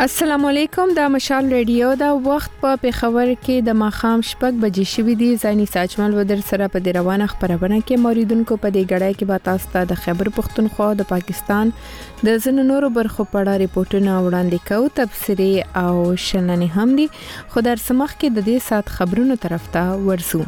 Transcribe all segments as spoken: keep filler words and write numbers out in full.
السلام علیکم د مشال ریډیو دا وخت په پیښور کې د ماخام شپږ بجې شوې دي. زانی ساجمل ودر سره په دې روانه خبرونه کې موریدونکو په دې غړای کې به تاسو ته د خیبر پختونخوا د پاکستان د ځینو نورو برخو په اړه ریپورتونه وړاندې کوو. تبصري او شننې هم دي، خو در سمخ کې د دې سات خبرونو طرف ته ورسو.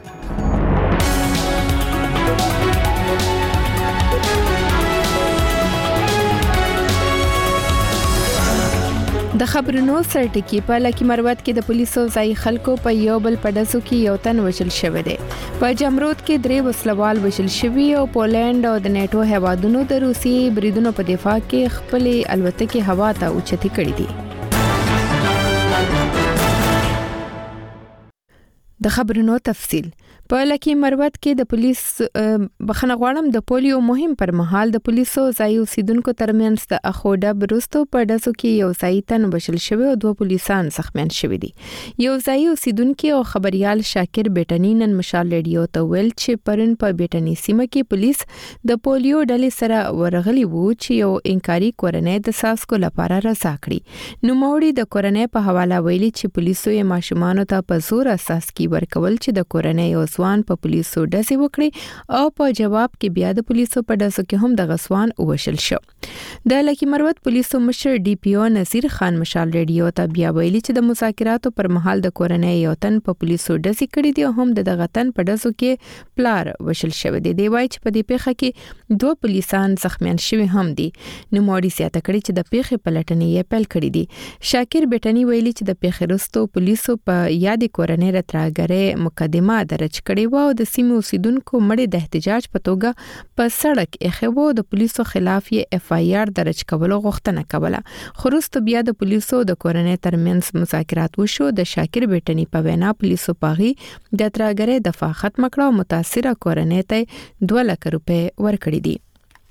د خبرونو سرټکی په لکی مروت کې د پولیسو ځای خلکو په یو بل پډسو کې یو تن وژل شوی دی. په جمرود کې درې وسلوال وژل شوی او پولند او د نیټو هیوادونو د روسي بریدونو په دفاع کې خپل الوتکې هوا ته اوچتې کړې دي. د خبرونو تفصیل په لکی مروت کې د پولیس بخنه غواړم د پولیو مهم پر مهال د پولیسو ځای اوسیدونکو ترمنځ د اخوډه برستو په داسو کې یو ځای تن وشل شوی او دوه پولیسان زخمیان شوی دي. یو ځای اوسیدونکو او خبريال شاکر بیٹنی نن مشال ریډیو ته ویل چې پرن په بیٹنی سیمه کې پولیس د پولیو ډلې سره ورغلي وو چې یو انکاري کورنۍ د ساسکو لپاره رضا کړي. نو موري د کورنۍ په حواله ویلي چې پولیسو یې ماشومان ته په زور اساس کې ورکول چې د کورنۍ او ځوان په پولیسو ډزې وکړي او په جواب کې بیا د پولیسو په ډزو کې هم د غسوان وشل شو. د لکی مروت پولیسو مشر ډي پی او نذیر خان مشال ریډیو ته بیا ویلي چې د مذاکراتو پر مهال د کورنۍ یو تن په پولیسو ډزې کړې دي او هم د دغه تن په ډزو کې پلار وشل شوی دی. دی وایي چې په دې پیښه کې دوه پولیسان زخمیان شوي هم دي. نو موري سیاته کړي چې د پیښې پلټنې یې پیل کړې دي. شاکر بیٹنی ویلي چې د پیښې وروسته پولیسو په یاد کورنۍ راتراګره مقدمه درج کړې و او د سیمې اوسیدونکو مړي د احتجاج په توګه په سړک اخیبو د پولیسو خلاف یې اف آی آر درج کولو غوښتنه کوله. خو وروسته بیا د پولیسو د کورنۍ ترمنځ مذاکرات وشو. د شاکر بیٹنی په وینا پولیسو پاغي د تراګره دفاع ختم کړه او متاثره کورنۍ ته دوه لک روپۍ ورکړي دي.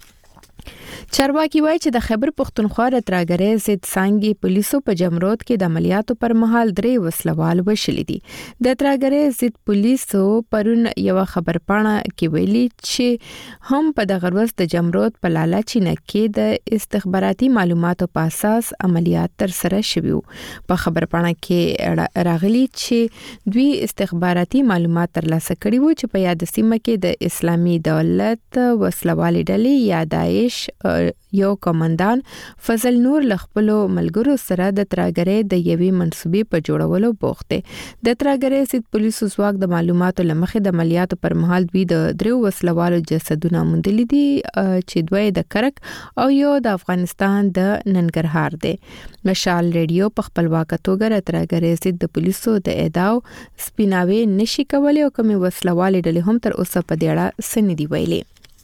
چارواکي وایي چې د خیبر پختونخوا د تراګره ضد څنګه پولیسو په جمرود کې د عملیاتو پر مهال درې وسلوال وشلې دي. د تراګره ضد پولیسو پرون یو خبر پاڼه کې ویلي چې هم په د غروز د جمرود په لاله چینه کې د استخباراتي معلوماتو په اساس عملیات تر سره شوي. په خبر پاڼه کې راغلي چې دوی استخباراتي معلومات ترلاسه کړي وو چې په یاد سیمه کې د اسلامي دولت وسلوالي ډلې یا داعش یو کمانډان فضل نور لخپلو ملګرو سره د تراګره د یوې منسوبې په جوړولو بوخت دی. د تراګره ضد پولیسو ځواک د معلوماتو لمخې د عملیاتو پر مهال دوی د درو وسلوالو جسدونه موندلي دي چې دوی د کرک او یو د افغانستان د ننګرهار دی. مشال ریډیو په خپلواک توګه د تراګره ضد د پولیسو د ادعاو سپیناوي نشي کولای او کومي وسلوالې ډلې هم تر اوسه په دې اړه سن دي ویلي.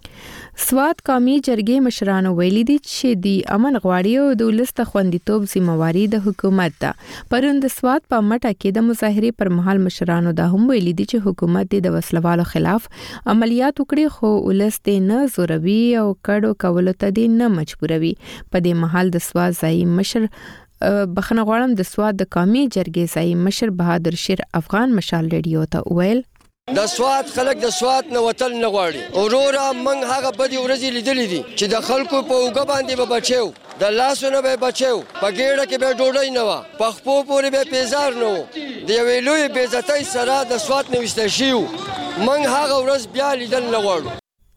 سواد قومي جرګې مشرانو ویلي دي چې د امن غواړي او د ولست خوندیتوب ذمہواری د حکومت ده. پرون د سواد په مټه کې د مظاهره پر مهال مشرانو دا هم ویلي دي چې حکومت د وسلوالو خلاف عملیات وکړي خو ولست نه زوروي او کډو کولو ته نه مجبوروي. په دې مهال د سواد ځای مشر بخنه غواړم د سواد د قومي جرګې ځای مشر بهادر شیر افغان مشال ریډیو ته ویل د سواد خلک د سواد نه وتل نه غواړي. اورورا من هغه بدی ورځې لیدلې دي چې د خلکو په اوګه باندې به بچو د لاسو نه به بچو په ګېړه کې به ډوډۍ نه و په خپو پورې به پیزار نه و د یوې لوی بېزتۍ سره د سواد نه ویسته شیو. من هغه ورځ بیا لیدل نه غواړو.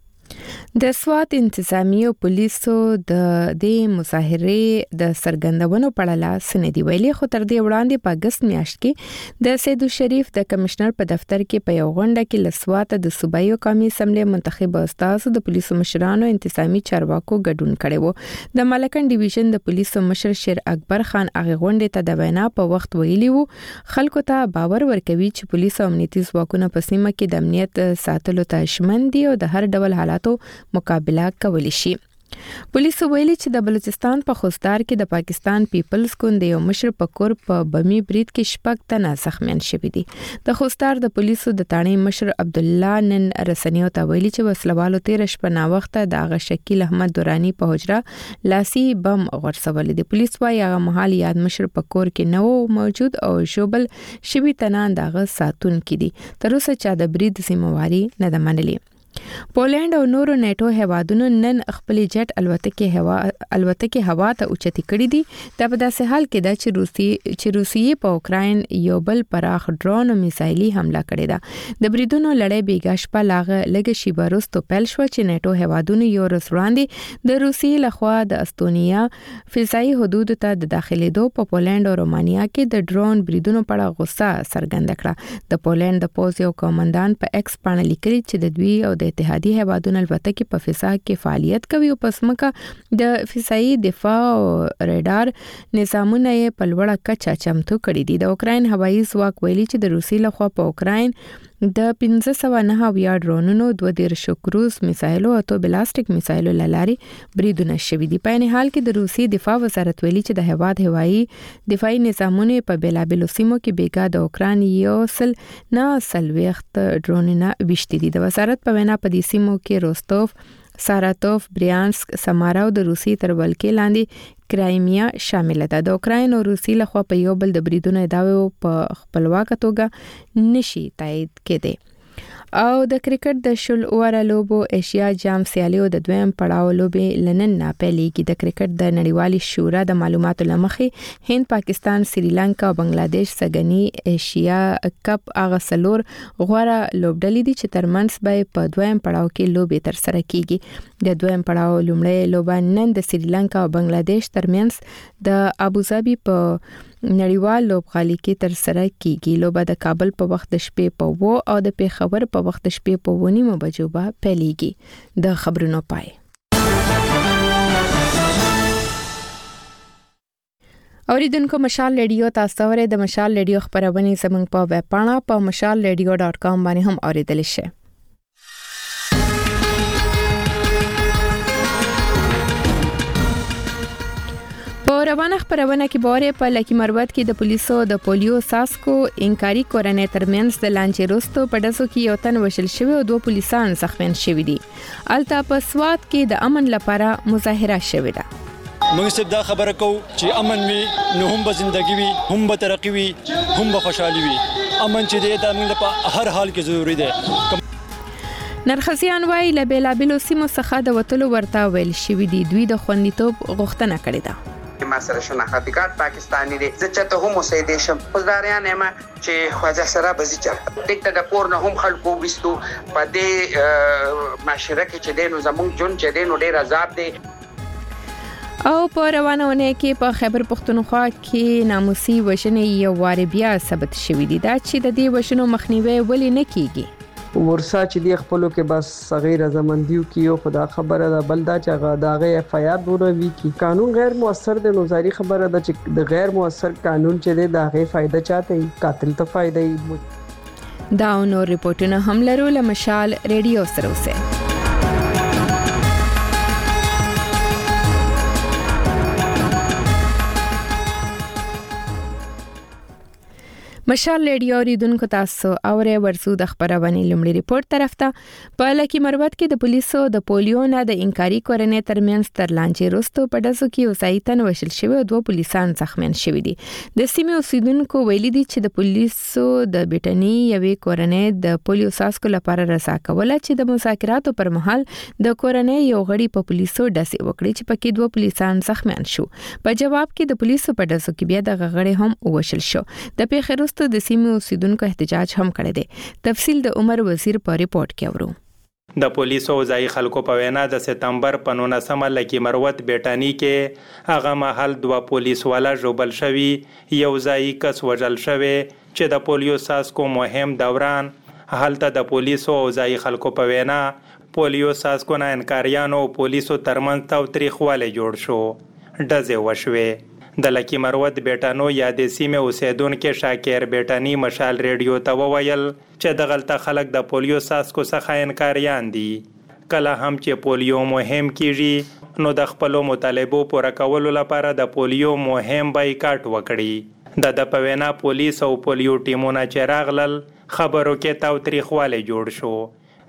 د سواد انتظامی او پولیسو د دې مظاهره د سرګندونو په اړه سندې ویلي. خو تر دې وړاندې په اگست میاشت کې د سید شریف د کمشنر په دفتر کې په یو غونډه کې لسوات د صوبایي قومي اسمبلی منتخب استاد د پولیسو مشرانو انتظامی چارواکو ګډون کړي وو. د ملکن ډیویژن د پولیسو مشر شیر اکبر خان هغه غونډه ته د وینا په وخت ویلي وو خلکو ته باور ورکوي چې پولیسو امنیتي ځواکونه په سیمه کې د امنیت ساتلو ته ژمن دي او د هر ډول حالاتو مقابله کولی شي. پولیسو ویلي چې د بلوچستان په خوستار کې د پاکستان پیپلز ګوند یو مشر په کور په بمی برید کې شپږ تنه زخمیان شوي دي. د خوستار د پولیسو د تانې مشر عبد الله نن رسنیو ته ویلي چې وسلوالو تیر شپه نا وخته د هغه شکیل احمد دورانی په حجره لاسي بم غورځول دي. پولیس وايي هغه مهال یاد مشر په کور کې نو موجود او شوبل شوي تنه دغه ساتون کې دي. تر اوسه چا د برید ذمہواری نه ده منلې. پولند او نورو نیټو هیوادونو نن خپل جټ الوتکې هوا الوتکې هوا ته اوچتې کړې دي دا په داسې حال کې ده چې روسي چې روسیې په اوکراین یو بل پراخ ډرون او میزایلي حمله کړې ده د بریدونو لړۍ بیګا شپه لاغه لږ شی وروسته پیل شو چې نیټو هیوادونو یو ورځ وړاندې د روسیې لخوا د استونیا فضایي حدود ته د داخليدو په پولند او رومانیا کې د ډرون بریدونو په اړه غوسه څرګنده کړه د پولند د پوز یو کمانډان په ایکس باندې لیکلي چې د دوی او د اتحادیه هیوادونو الوتکې په فضا کې فعالیت کوي او په سمکه د فضایي دفاع او رادار نظامونه یې په لوړه کچه چمتو کړي دي د اوکراین هوایي ځواک ویلي چې د روسي لخوا په اوکراین د پنځه سوه نه اویا ډرونونو دوه دیرش کروز میسایلو او بلاستیک میسایلو لاري بریدونه شوي دي په نه حال کې د روسي دفاع وزارت ویلي چې د هواد هوایي دفاعي نظامونه په بیلابلو سیمو کې بیګا د اوکراین یو سل نه سلويخت ډرونونه وشتي دي د وزارت په وینا په دې سیمو کې روستوف ساراتوف بریانسک سمارا او د روسي تر ولکې لاندې کرایمیا شامل ده د اوکراین او روسي لخوا په یو بل د بریدونو ادعاوې په خپلواک توګه نشي تایید کېدي او د کرکټ د شل اوره لوبو ایشیا جام سیالیو د دویم پړاو لوبې لنن نه پیلېږي د کرکټ د نړیوالي شورا د معلوماتو لمخې هند پاکستان سریلانکا او بنگلاديش سګنی ایشیا کپ هغه سلور غوړه لوبډلې دي چې ترمنځ به په دویم پړاو کې لوبې تر سره کیږي د دویم پړاو لومړی لوبه نن د سریلانکا او بنگلاديش ترمنځ د ابوظبي په نړیوال لوبغالي کې تر سره کیږي لوبه د کابل په وخت د شپې په وو او د پیښور په وخت د شپې په ونیمه بجو به پیلېږي د خبرونو پای اوریدونکو مشال ریډیو تاسو ورې د مشال ریډیو خبرونه زموږ په ویب پاڼه په مشال ریډیو ډاٹ کام باندې هم اوریدل شئ په روانه خبرونه کې بوره په لکی مروت کې د پولیسو د پولیو ساسکو انکاري کورنۍ ترمنځ د لانجې وروسته په داسو کې یو تن وشل شوی او دوه پولیسان زخمین شوي دي الته په سوات کې د امن لپاره مظاهره شوې ده موږ صرف دا خبره کوو چې امن وي نو هم به ژوندۍ وي هم به ترقی وي هم به خوشحالي وي امن چې دی د موږ په هر حال کې ضروری دی نرخسیان وايي له بیلابلو سیمو څخه د وټلو ورته ویل شوی دي دوی د خوندیتوب غوښتنه کړې ده ما سره شناختی کارت پاکستانی دی زه چته هم اوسېدې شم خدایان ما چې خواجه سره بزی چل ټیک د پور نه هم خلکو وستو په دې معاشره کې چې دینو زموږ جون چې دینو ډیر عذاب دی او په روانونه کې په خیبر پختونخوا کې ناموسي وژنې یو وار بیا ثبت شوې دي دا چې د دې وژنو مخنیوي ولې نه کیږي ورسا چې دی خپلو کې بس صغیر زمندیو کیو خدا خبره ده بلدا چې داغه اف آی آر دوره وی کی قانون غیر موثر د نوزاری خبره ده چې د غیر موثر قانون چې دی داغه فائدہ چاته قاتل ته فائدہ دا نو ریپورتونه هم لرو له مشال ریډیو سره اوسه مشال ریډیو ریدونکو تاسو اوره ورسو د خبرونه لمړي ریپورت طرف ته په لکی مروت کې د پولیسو د پولیو نه د انکاري کورنۍ ترمنځ تر لانجې وروسته په داسو کې وسایتن وشل شوی او دوه پولیسان زخمین شوي دي د سیمې اوسیدونکو ویلي دي چې د پولیسو د بیټنی یوې کورنۍ د پولیو ساسکو لپاره رسا کوله چې د مذاکراتو پر مهال د کورنۍ یو غړي په پولیسو داسې وکړي چې پکې دوه پولیسان زخمین شو په جواب کې د پولیسو په داسو کې بیا د غړي هم وشل شو د پیښې د سیمې اوسیدونکو احتجاج هم کړی دی تفصیل د عمر وزیر په ریپورت کې اورو د پولیسو ځای خلکو په وینا د سپتمبر په نولسمه لکی مروت بیټانی کې هغه محل دوه پولیس والا ژوبل شوی یو ځای کس وژل شوی چې د پولیو ساسکو مهم دوران هلته د پولیسو ځای خلکو په وینا پولیو ساسکو نه انکاریانو پولیسو ترمنځ تاوتریخوالی جوړ شو ډزې وشوې د لکی مروت بیٹانو یا د سیمې اوسیدونکو شاکر بیٹانی مشال ریډیو ته وویل چې د غلطه خلک د پولیو ساسکو څخه انکاریان دي کله هم چې پولیو مهم کیږي نو د خپل مطالبو پوره کولو لپاره د پولیو مهم بایکاټ وکړي د د پوینا پولیس او پولیو ټیمونه چې راغلل خبرو کې تاوتریخوالی جوړ شو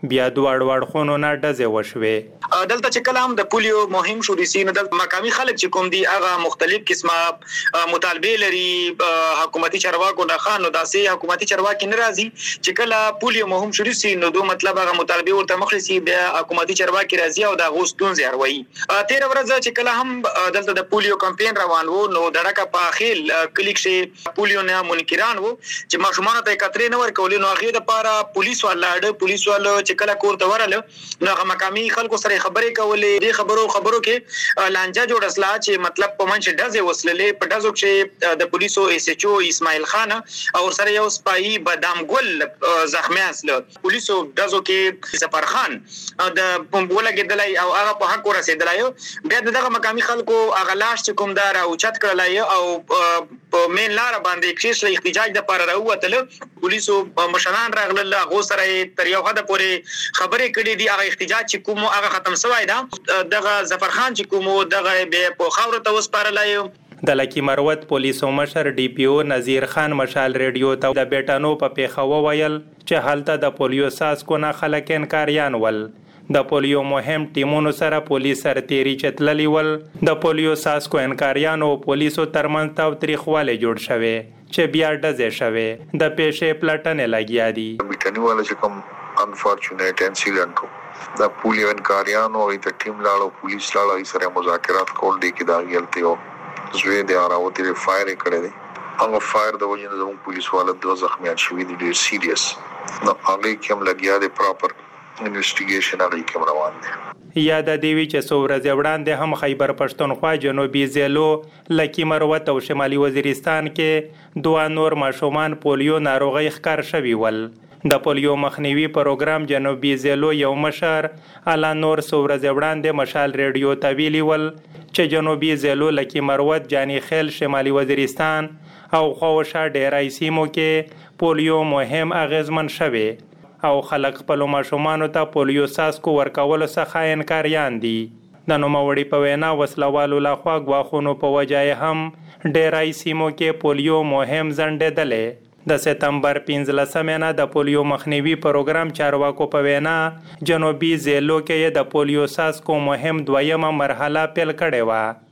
بیا دوه اړخونو نه ډزې وشوې. دلته چې کله هم د پولیو مهم شروع شي نو د مقامي خلک چې کوم دي هغه مختلف قسمه مطالبه لري حکومتي چارواکو نه خان نو داسې حکومتي چارواکي ناراضي چې کله پولیو مهم شروع شي نو دوه مطلب هغه مطالبه ورته مخلصي بیا حکومتي چارواکي راځي او د غوستون زیروي. تیر ورځ چې کله هم دلته د پولیو کمپاین روان وو نو دړه په خیل کلیک شي پولیو نه منکران وو چې ماشومان ته کترې نه ورکول نو هغه د پاره پولیس ولاړ پولیس والو چې کله کور ته ورل نو هغه مقامي خلکو سره خبرې کولې دې خبرو خبرو کې لانجه جوړسلا چې مطلب په منځ ډزې وسللې په ډزو کې د پولیسو ایس ایچ او اسماعیل خان او سره یو سپایي بادام ګل زخمی اسل پولیسو ډزو کې سفر خان د بوله کېدلای او هغه په حق ورسېدلای بیا دغه مقامي خلکو هغه لاش چې کوم دار او چت کړلای او په مین لار باندې کښې احتجاج د پر راووتل پولیسو مشران راغلل هغه سره تر یو حد پورې خبرې کړې دي هغه احتجاج چې کوم هغه ختم شوی دا دغه ظفر خان چې کوم دغه به په خاور ته وسپارلای. د لکی مروت پولیسو مشر ډي پی او نذیر خان مشال ریډیو ته د بیٹانو په پیښه وویل چې حالت د پولیو ساس کو نه خلک انکاریان ول د پولیو مهم ټیمونو سره پولیس سرتيري چتللی ول د پولیو ساس کو انکاریانو پولیسو ترمنځ تاوتریخواله جوړ شوه چې بیا ډزې شوه د پیښې پلټنې لګیا دي. بیٹانی والا چې کوم انفورچونیټ انسیډنټ دا پولیو انکاریانو او د ټیم لاړو پولیس لاړو سره مذاکرات کول دي کې دا غلطي او زوی د اراوتی فایر کړی دی هغه فایر د وجه د پولیس والا دوه زخمیان شوي دي ډیر سیریس نو هغه کوم لګیا دی پراپر انویسټیګیشن هغه کوم روان دی. یا د دیوی چې څو ورځې وړاندې هم خیبر پښتونخوا جنوبي ضلعو لکی مروت او شمالي وزیرستان کې دوه نور ماشومان پولیو ناروغي ښکار شوي ول. د پولیو مخنیوي پروګرام جنوبي ضلعو یو مشر الا نور څو ورځې وړاندې مشال ریډیو ته ویلي ول چې جنوبي ضلعو لکی مروت جانی خیل شمالي وزیرستان او خوشا ډیرای سیمو کې پولیو مهم اغیزمن شوي او خلک خپل ماشومان ته پولیو ساس کو ورکول څخه انکاریان دي. د نوموړي په وینا وسلوالو لخوا غواخونو په وجای هم ډیرای سیمو کې پولیو مهم ځنډېدلې. د سپتمبر پنځلسمه نه د پولیو مخنیوي پروګرام چارواکو په وینا جنوبي ضلعو کې د پولیو ساس کو مهم دویمه مرحله پیل کړې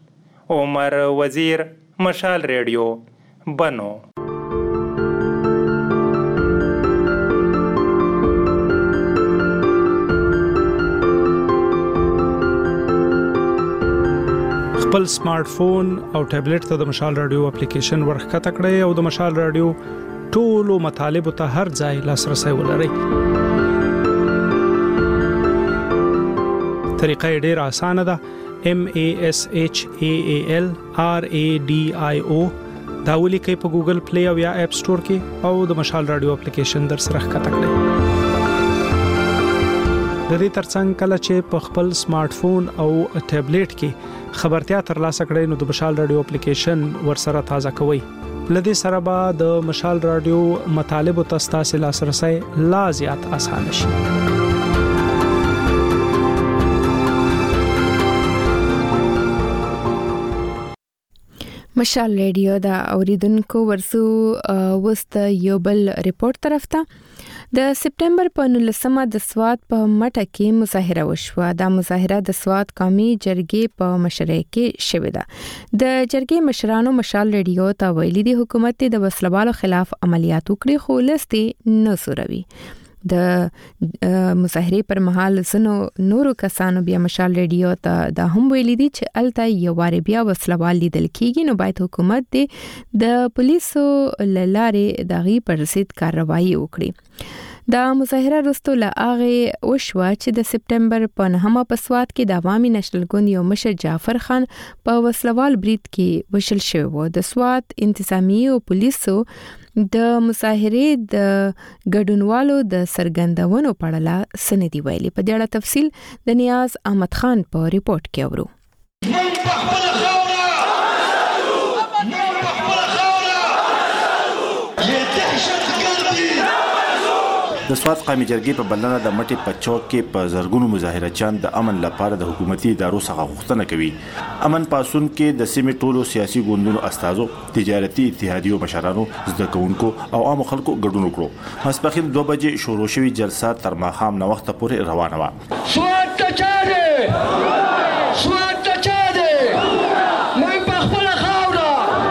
و. عمر وزیر مشال ریډیو بنو. خپل سمارټ فون او ټابلیټ ته د مشال رادیو اپلیکیشن ورخته کړئ او د مشال رادیو ټولو مطالب ته هر ځای لاسرسي ولرئ. طریقه ډېره اسانه ده. M A S H A A L R A D I O دا ولیکئ په ګوګل پلی او یا اپ سٹور کې او د مشال رادیو اپلیکیشن در سره ښکته کړئ. د دې ترڅنګ کله چې په خپل سمارټ فون او ټابلیټ کې خبرتیا ترلاسه کړئ نو د مشال رادیو اپلیکیشن ورسره تازه کوئ. لدې سره به د مشال رادیو مطالب او تاسو لاسرسي لا زیات آسان شي. مشال ریډیو دا اوریدونکو ورسو وست یو بل ریپورت طرف ته د سپټمبر په نولسمه د سواد په مټه کې مظاهره وشوه. دا مظاهره د سواد قومي جرګې په مشرۍ کې شوې ده. د جرګې مشرانو مشال ریډیو ته ویلي دي حکومت د وسلوالو خلاف عملیات وکړي خو لستي نه سوروي. د مظاهرې پر مهال زنو نورو کسانو بیا مشال ریډیو ته دا هم ویلي دي چې الته یو واره بیا وسلوال لیدل کیږي نو باید حکومت د پولیسو لارې دغه پر ضد کاروایی وکړي. دا مظاهره رستو لاغه وشوه چې د سپټمبر په نهمه په سواد کې د عوامي نشنل ګوند یو مشر جعفر خان په وسلوال برید کې وشل شوی و. د سواد انتظامی او پولیسو د مظاهرې د ګډونوالو د سرګندونو په اړه سندې ویلي. په دې اړه تفصیل د نیاز احمد خان په ریپورت کې اورو. د سوات قومي جرګې په بلنه د مټي په چوک کې په زرګونو مظاهرچیان د امن لپاره د حکومتي ادارو څخه غوښتنه کوي. امن پاسون کې د سیمې ټولو سیاسي ګوندونو استازو، تجارتي اتحادیو مشرانو، زده کوونکو او عام خلکو ګډون وکړو. ماسپښین دوه بجې شروع شوې جلسه تر ماښام نه وخت پورې روانه وه. سوات ته چاره سوات ته چاره مې په خپل خاوره.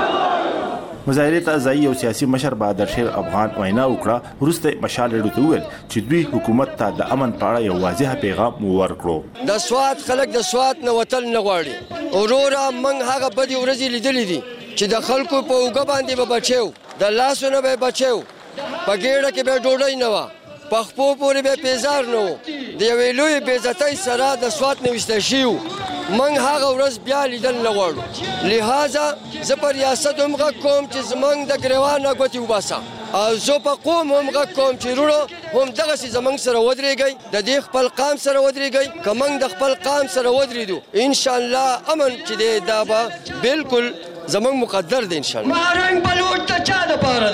مظاهرې ته ځای او سیاسي مشر بهادر شیر افغان وینا وکړه. وروسته مشال ریډیو ته وویل چې دوی حکومت ته د امن په اړه یو واضح پیغام ورکړو. د سوات خلک د سوات نه وتل نه غواړي. وروره موږ هغه بدې ورځې لیدلې دي چې د خلکو په اوږه باندې به بچو، د لاسو نه به بچو، په ګېډه کې به ډوډۍ نه وه، په خپو پورې به پیزار نه و. د یوې لویې بېعزتۍ سره د سوات نه ویسته شوي. موږ هغه ورځ بیا لیدل نه غواړو. لہذا زه په ریاست هم غږ کوم چې زموږ د ګریوان نه ګوتې وباسه، او زه په قوم هم غږ کوم چې وروڼو همدغسې زموږ سره ودرېږئ، د دې خپل قام سره ودرېږئ. که موږ د خپل قام سره ودرېدو انشاءالله امن چې دی دا به بالکل زموږ مقدر دی انشاءالله. مارنګ بلوچ ته چا دپاره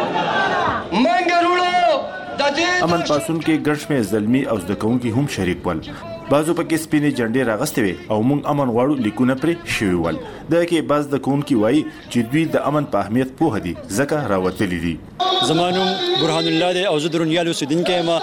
ده؟ موږ وروڼو امن پاسون کې ګڼ شمېر زلمي او زده کوونکي هم شریک ول. بعضو پکې سپینې جنډې راغستې وې او موږ امن غواړو لیکونه پرې شوي ول. دا کې بعض زده کوونکي وایي چې دوی د امن په اهمیت پوه دي ځکه راوتلي دي. زما نوم برهان الله دی او زه د رونیال اوسېدونکی یم.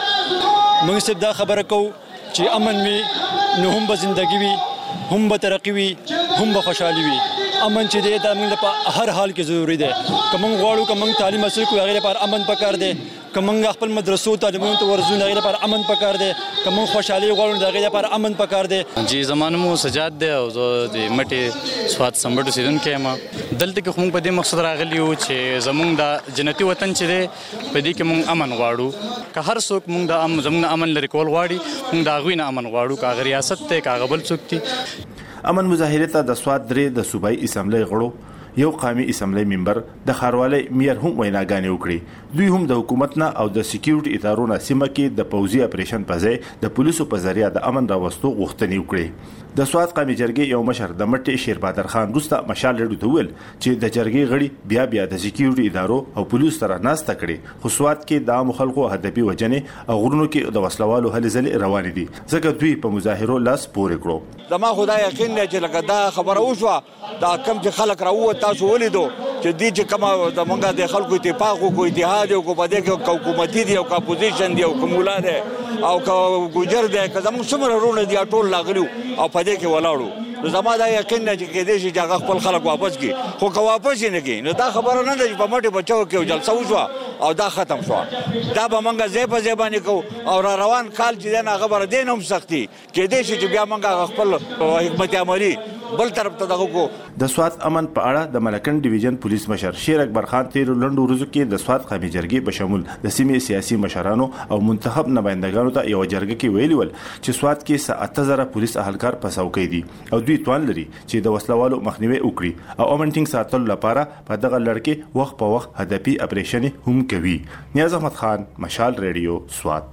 موږ صرف دا خبره کوو چې امن وي نو هم به زندګي وي، هم به ترقي وي، هم به خوشحالي وي. امن چې دی دا موږ لپاره هر حال کې ضروري دی. که موږ غواړو که موږ تعلیم حاصل کړو هغې لپاره امن پکار دی. که موږ خپل مدرسو تعلیمونو ته ورځو هغې لپاره امن پکار دی. که موږ خوشحالي غواړو د هغې لپاره امن پکار دی. جی زما نوم سجاد دی او زه د مټې سوات سمبټ اوسېدونکی یم. دلته کې خو موږ په دې مقصد راغلي یو چې زموږ د جنتي وطن چې دی په دې کې موږ امن غواړو. که هر څوک موږ د زموږ نه امن لرې کول غواړي، موږ د هغوی نه امن غواړو، که هغه ریاست دی که هغه بل څوک دی. امن مظاهرې ته د سوات درې د صوبایي اسمبلی غړو، یو قومي اسمبلی ممبر، د ښاروالۍ میر هم ویناګانې وکړي. دوی هم د حکومت نه او د سکیورټي ادارو نه سیمه کې د پوځي اپریشن په ځای د پولیسو په ذریعه د امن راوستو غوښتنې وکړي. د سوات قومي جرګې یو مشر د مټي شیر بهادر خان وروسته مشال ریډیو ته وویل چې د جرګې غړي بیا بیا د سکیورټي ادارو او پولیسو سره ناسته کړي، خو سوات کې د عامو خلکو هدفي وجنې او غرونو کې د وسلوالو هلې ځلې روانې دي، ځکه دوی په مظاهرو لاس پورې کړو. زما خدای یقین دی چې لکه دا خبره وشوه دا کم چې خلک راووت تاسو ولیدو چې دې چې کومه د مونږه د خلکو اتفاق وکړو، اتحاد وکړو، په دې کې حکومتي دی او که اپوزیشن دی او که مولا دی او که ګوجر دی که زموږ څومره وروڼه دي ټول راغلي او په دې کې ولاړو. نو زما دا یقین دی چې کېدای شي چې هغه خپل خلک واپس کړي، خو که واپس یې نه کړي نو دا خبره نه ده چې په مټې په چوک کې یو جلسه وشوه او دا ختم شوه. دا به موږ ځای په ځای باندې کوو او را روان کال چې دی نه هغه به دې نه هم سختي کېدای شي چې بیا موږ هغه خپل حکمت عملي بل طرف ته دغه کو. د سوات امن په اړه د ملکن ډیویژن پولیس مشر شیر اکبر خان تیر لنډو ورځو کې د سوات قومي جرګې په شمول د سیمې سیاسي مشرانو او منتخب نمائندګانو ته یو جرګه کې ویلي ول چې سوات کې ساته زره پولیس اهلکار په څوکۍ دي او دوی توان لري چې د وسلوالو مخنیوي وکړي او امن ټینګ ساتلو لپاره په دغه لړ کې وخت په وخت هدفي اپریشن هم کوي. نیاز احمد خان، مشال ریډیو، سوات.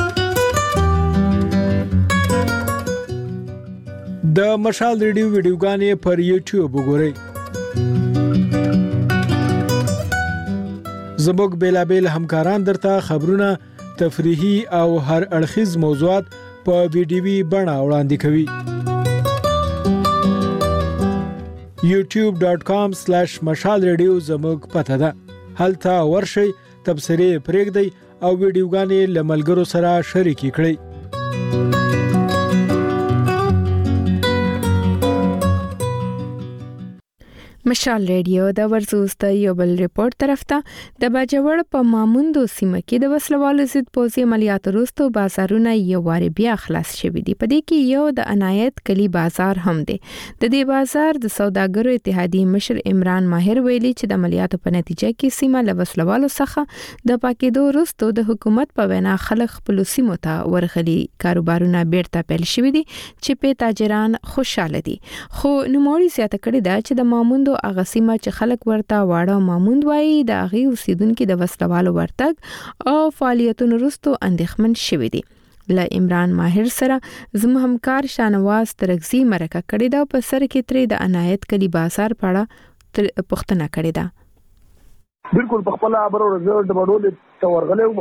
د مشال ریډیو ویډیوګانې پر یوټیوب وګورئ. زموږ بیلابیل همکاران درته خبرونه، تفریحي او هر اړخیز موضوعات په ویډیوي بڼه وړاندې کوي. یوټیوب ډاټ کام سلیش مشال ریډیو زموږ پته ده. هلته ورشئ، تبصرې پرېږدئ او ویډیوګانې له ملګرو سره شریکې کړئ. مشال ریډیو د ورزوز د یو بل ریپورت طرف ته د باجوړ په ماموندو سیمه کې د وسلوالو ضد پوځي عملیات وروسته بازارونه یو واري بیا خلاص شوي دي. په دې کې یو د عنایت کلی بازار هم دی. د دې بازار د سوداګرو اتحادیې مشر عمران ماهر ویلي چې د عملیاتو په نتیجه کې سیمه له وسلوالو څخه د پاکېدو وروسته د حکومت په وینا خلک خپل سیمو ته ورغلي. کاروبارونه بیرته پیل شوي دي چې په تاجران خوشاله دي. خو نوموړي زیاته کړې ده چې د ماموندو هغه سیمه چې خلک ورته واړه ماموند وایي د هغې اوسیدونکي د وسلوالو ورتګ او فعالیتونو وروسته اندېښمن شوي دي. له عمران ماهر سره زموږ همکار شاهنواز ترکزي مرکه کړې ده. په سر کې ترې د عنایت کلی بازار په اړه پوښتنه کړې ده. بالکل په خپل خبرو رزلټ باندې ته ورغلې و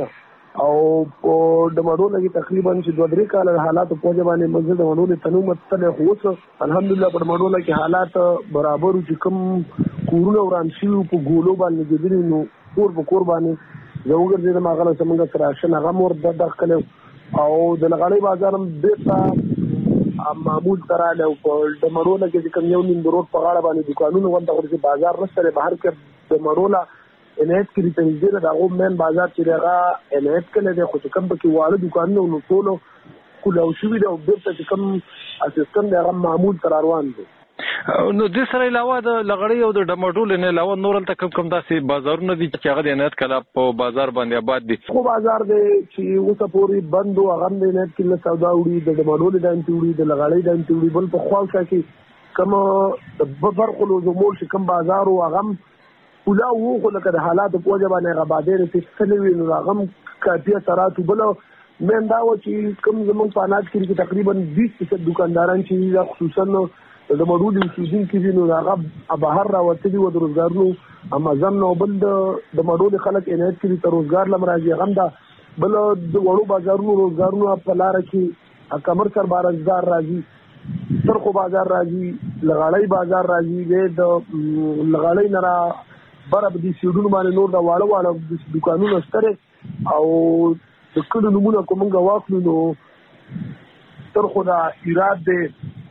او د مړو لګي تقریبا چې دوه درې کال حالات په ځبانه مسجد مړو له تنومت تل هوڅ الحمدلله په مړو لګي حالات برابر چې کوم کورونه وران شي په ګولو باندې جوړي نو کور په کور باندې زوګر دې ما غلا سمنګ سره شنه غمور د داخله او د لغړی بازار هم بیرته معمول تراله او د مړو لګي چې کوم یو نیم روډ په غاړه باندې دکانونه ونده ورته بازار نشته بهر کې د مړو لا انهت کې تنظیم دا غو مین بازار چې راغه انهت کله د خو کوم په واړه دکانونو نو ټولو کله او شوی دا بیرته چې کوم اسستم دا معمول تر روان دي نو د سره علاوه د لغړی او د ډمټول نه علاوه نورل تک کوم داسې بازارونه دي چې هغه د انهت کله په بازار باندې آباد دي خو بازار دی چې اوسه پوری بند او هغه د انهت کې له سودا وړي د ډمټول د انټوړي د لغړی د انټوړي بل په خوا کې کوم د فرق له زمول چې کوم بازار او هغه ولا وو خو لکه د حالات په وجه باندې غبادر چې سلوي نو هغه کافي سرات بل من دا و چې کوم زمون پانات کې تقریبا بیس فیصد دکانداران چې خصوصا د مړو د سودین کې نو هغه بهر راوتلي و د روزګارونو امازون نو بل د مړو د خلک انهت کې تر روزګار لمراځي غم دا بل د وړو بازارونو روزګارونو په لار کې کمر سر بازار راځي سرخو بازار راځي لغړی بازار راځي د لغړی نرا برابر دي سیډونو باندې نور دا واړه واړه دکانونه ستره او د کډو نمونه کومه واخلو نو تر خو دا ایراد دي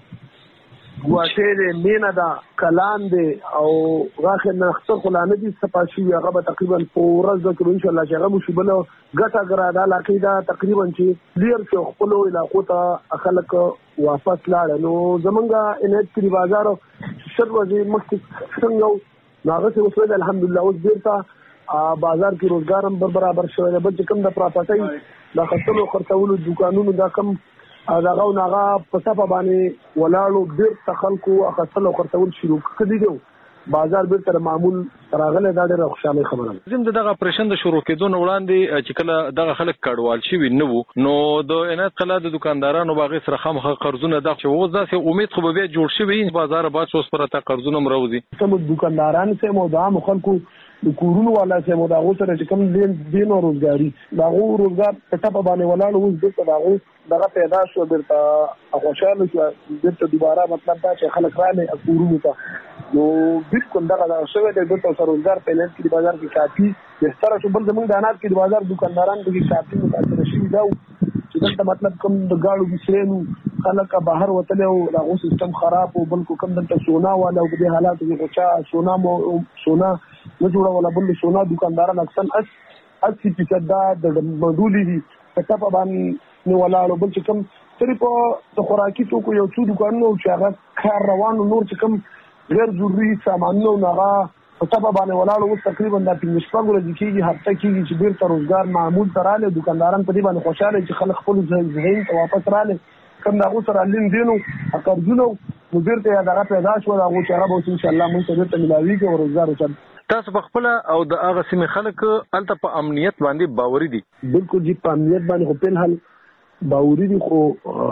ګواټه دې مینا دا کلان دې او راخه نختر خلانه دي سپاشي هغه به تقریبا پورز ذکر ان شاء الله چې هغه مشبله ګټه ګرادا لکه تقریبا چې لیر کې خپل علاقو ته خلک واپس لاړ نو زمونږه انهت کې بازار شر وځي مخکې څنګه ناغه څه وسوي الحمدلله اوس بیرته بازار کې روزګار هم برابر شوی دی بل کوم د پراپرټي د خپل خرڅولو دکانونو دا کم دا غو ناغه په صفه باندې ولاړو ډیر تخلکو اخصل او خرڅول شروع کړي دي بازار به تر معمول راغله دا ډیره خوشاله خبره ده زم دغه اپریشن د شروع کېدو نو وړاندې چې کله دغه خلک کډوال شي وینو نو د انات قلا د دکاندارانو باغې سره خامخ قرضونه د خو اوس داسې امید خو به جوړ شي وي بازار به اوس پر تا قرضونه مروزي سم دکانداران سه مودا خلکو د کورونو والا سه مودا غو سره چې کوم دین دین او روزګاری دا غو روزګار په ټاپه باندې ولاړ اوس د دا غو دغه پیدا شو بیرته خوشاله شو بیرته دوباره مطلب دا چې خلک راځي کورونو ته نو بالکل دا دا شوی د بیرته روزګار په لټ کې بازار کې کافي بهتره شو بل زمونږ د انات کې بازار دکانداران کې کافي متاثر شي دا چې دا مطلب کوم د گاړو بسرینو خلک بهر وتل او دا غو سیستم خراب او بل کوم د سونا والا او د حالات کې غچا سونا مو سونا نه جوړه ولا بل سونا دکانداران اکثر اس اسی فیصد دا د مدولي دي په ټاپه باندې نو ولاړو بل چې کوم ترې په خوراکي توکو یو څو دکانونو چې هغه کار روانو نور چې کوم غیر ضروري سامانونو هغه په ټاپه باندې ولاړو اوس تقریبا د پنځه شپږ ورځې کېږي هفته کېږي چې بیرته روزګار معمول تراله دکانداران په دې باندې خوشاله چې خلک خپل ذهن ته واپس رااله کوم دا غو سره لین دینو اقرضونو نو بیرته یا دغه پیدا شو دا غو چې هغه به ان شاء الله مونږ ته بیرته ملاوي کې او روزګار وشي تاسو په خپل او د هغه سیمه خلک الته په امنیت باندې باوري دي بالکل جی په امنیت باندې خو په حال باوري دي خو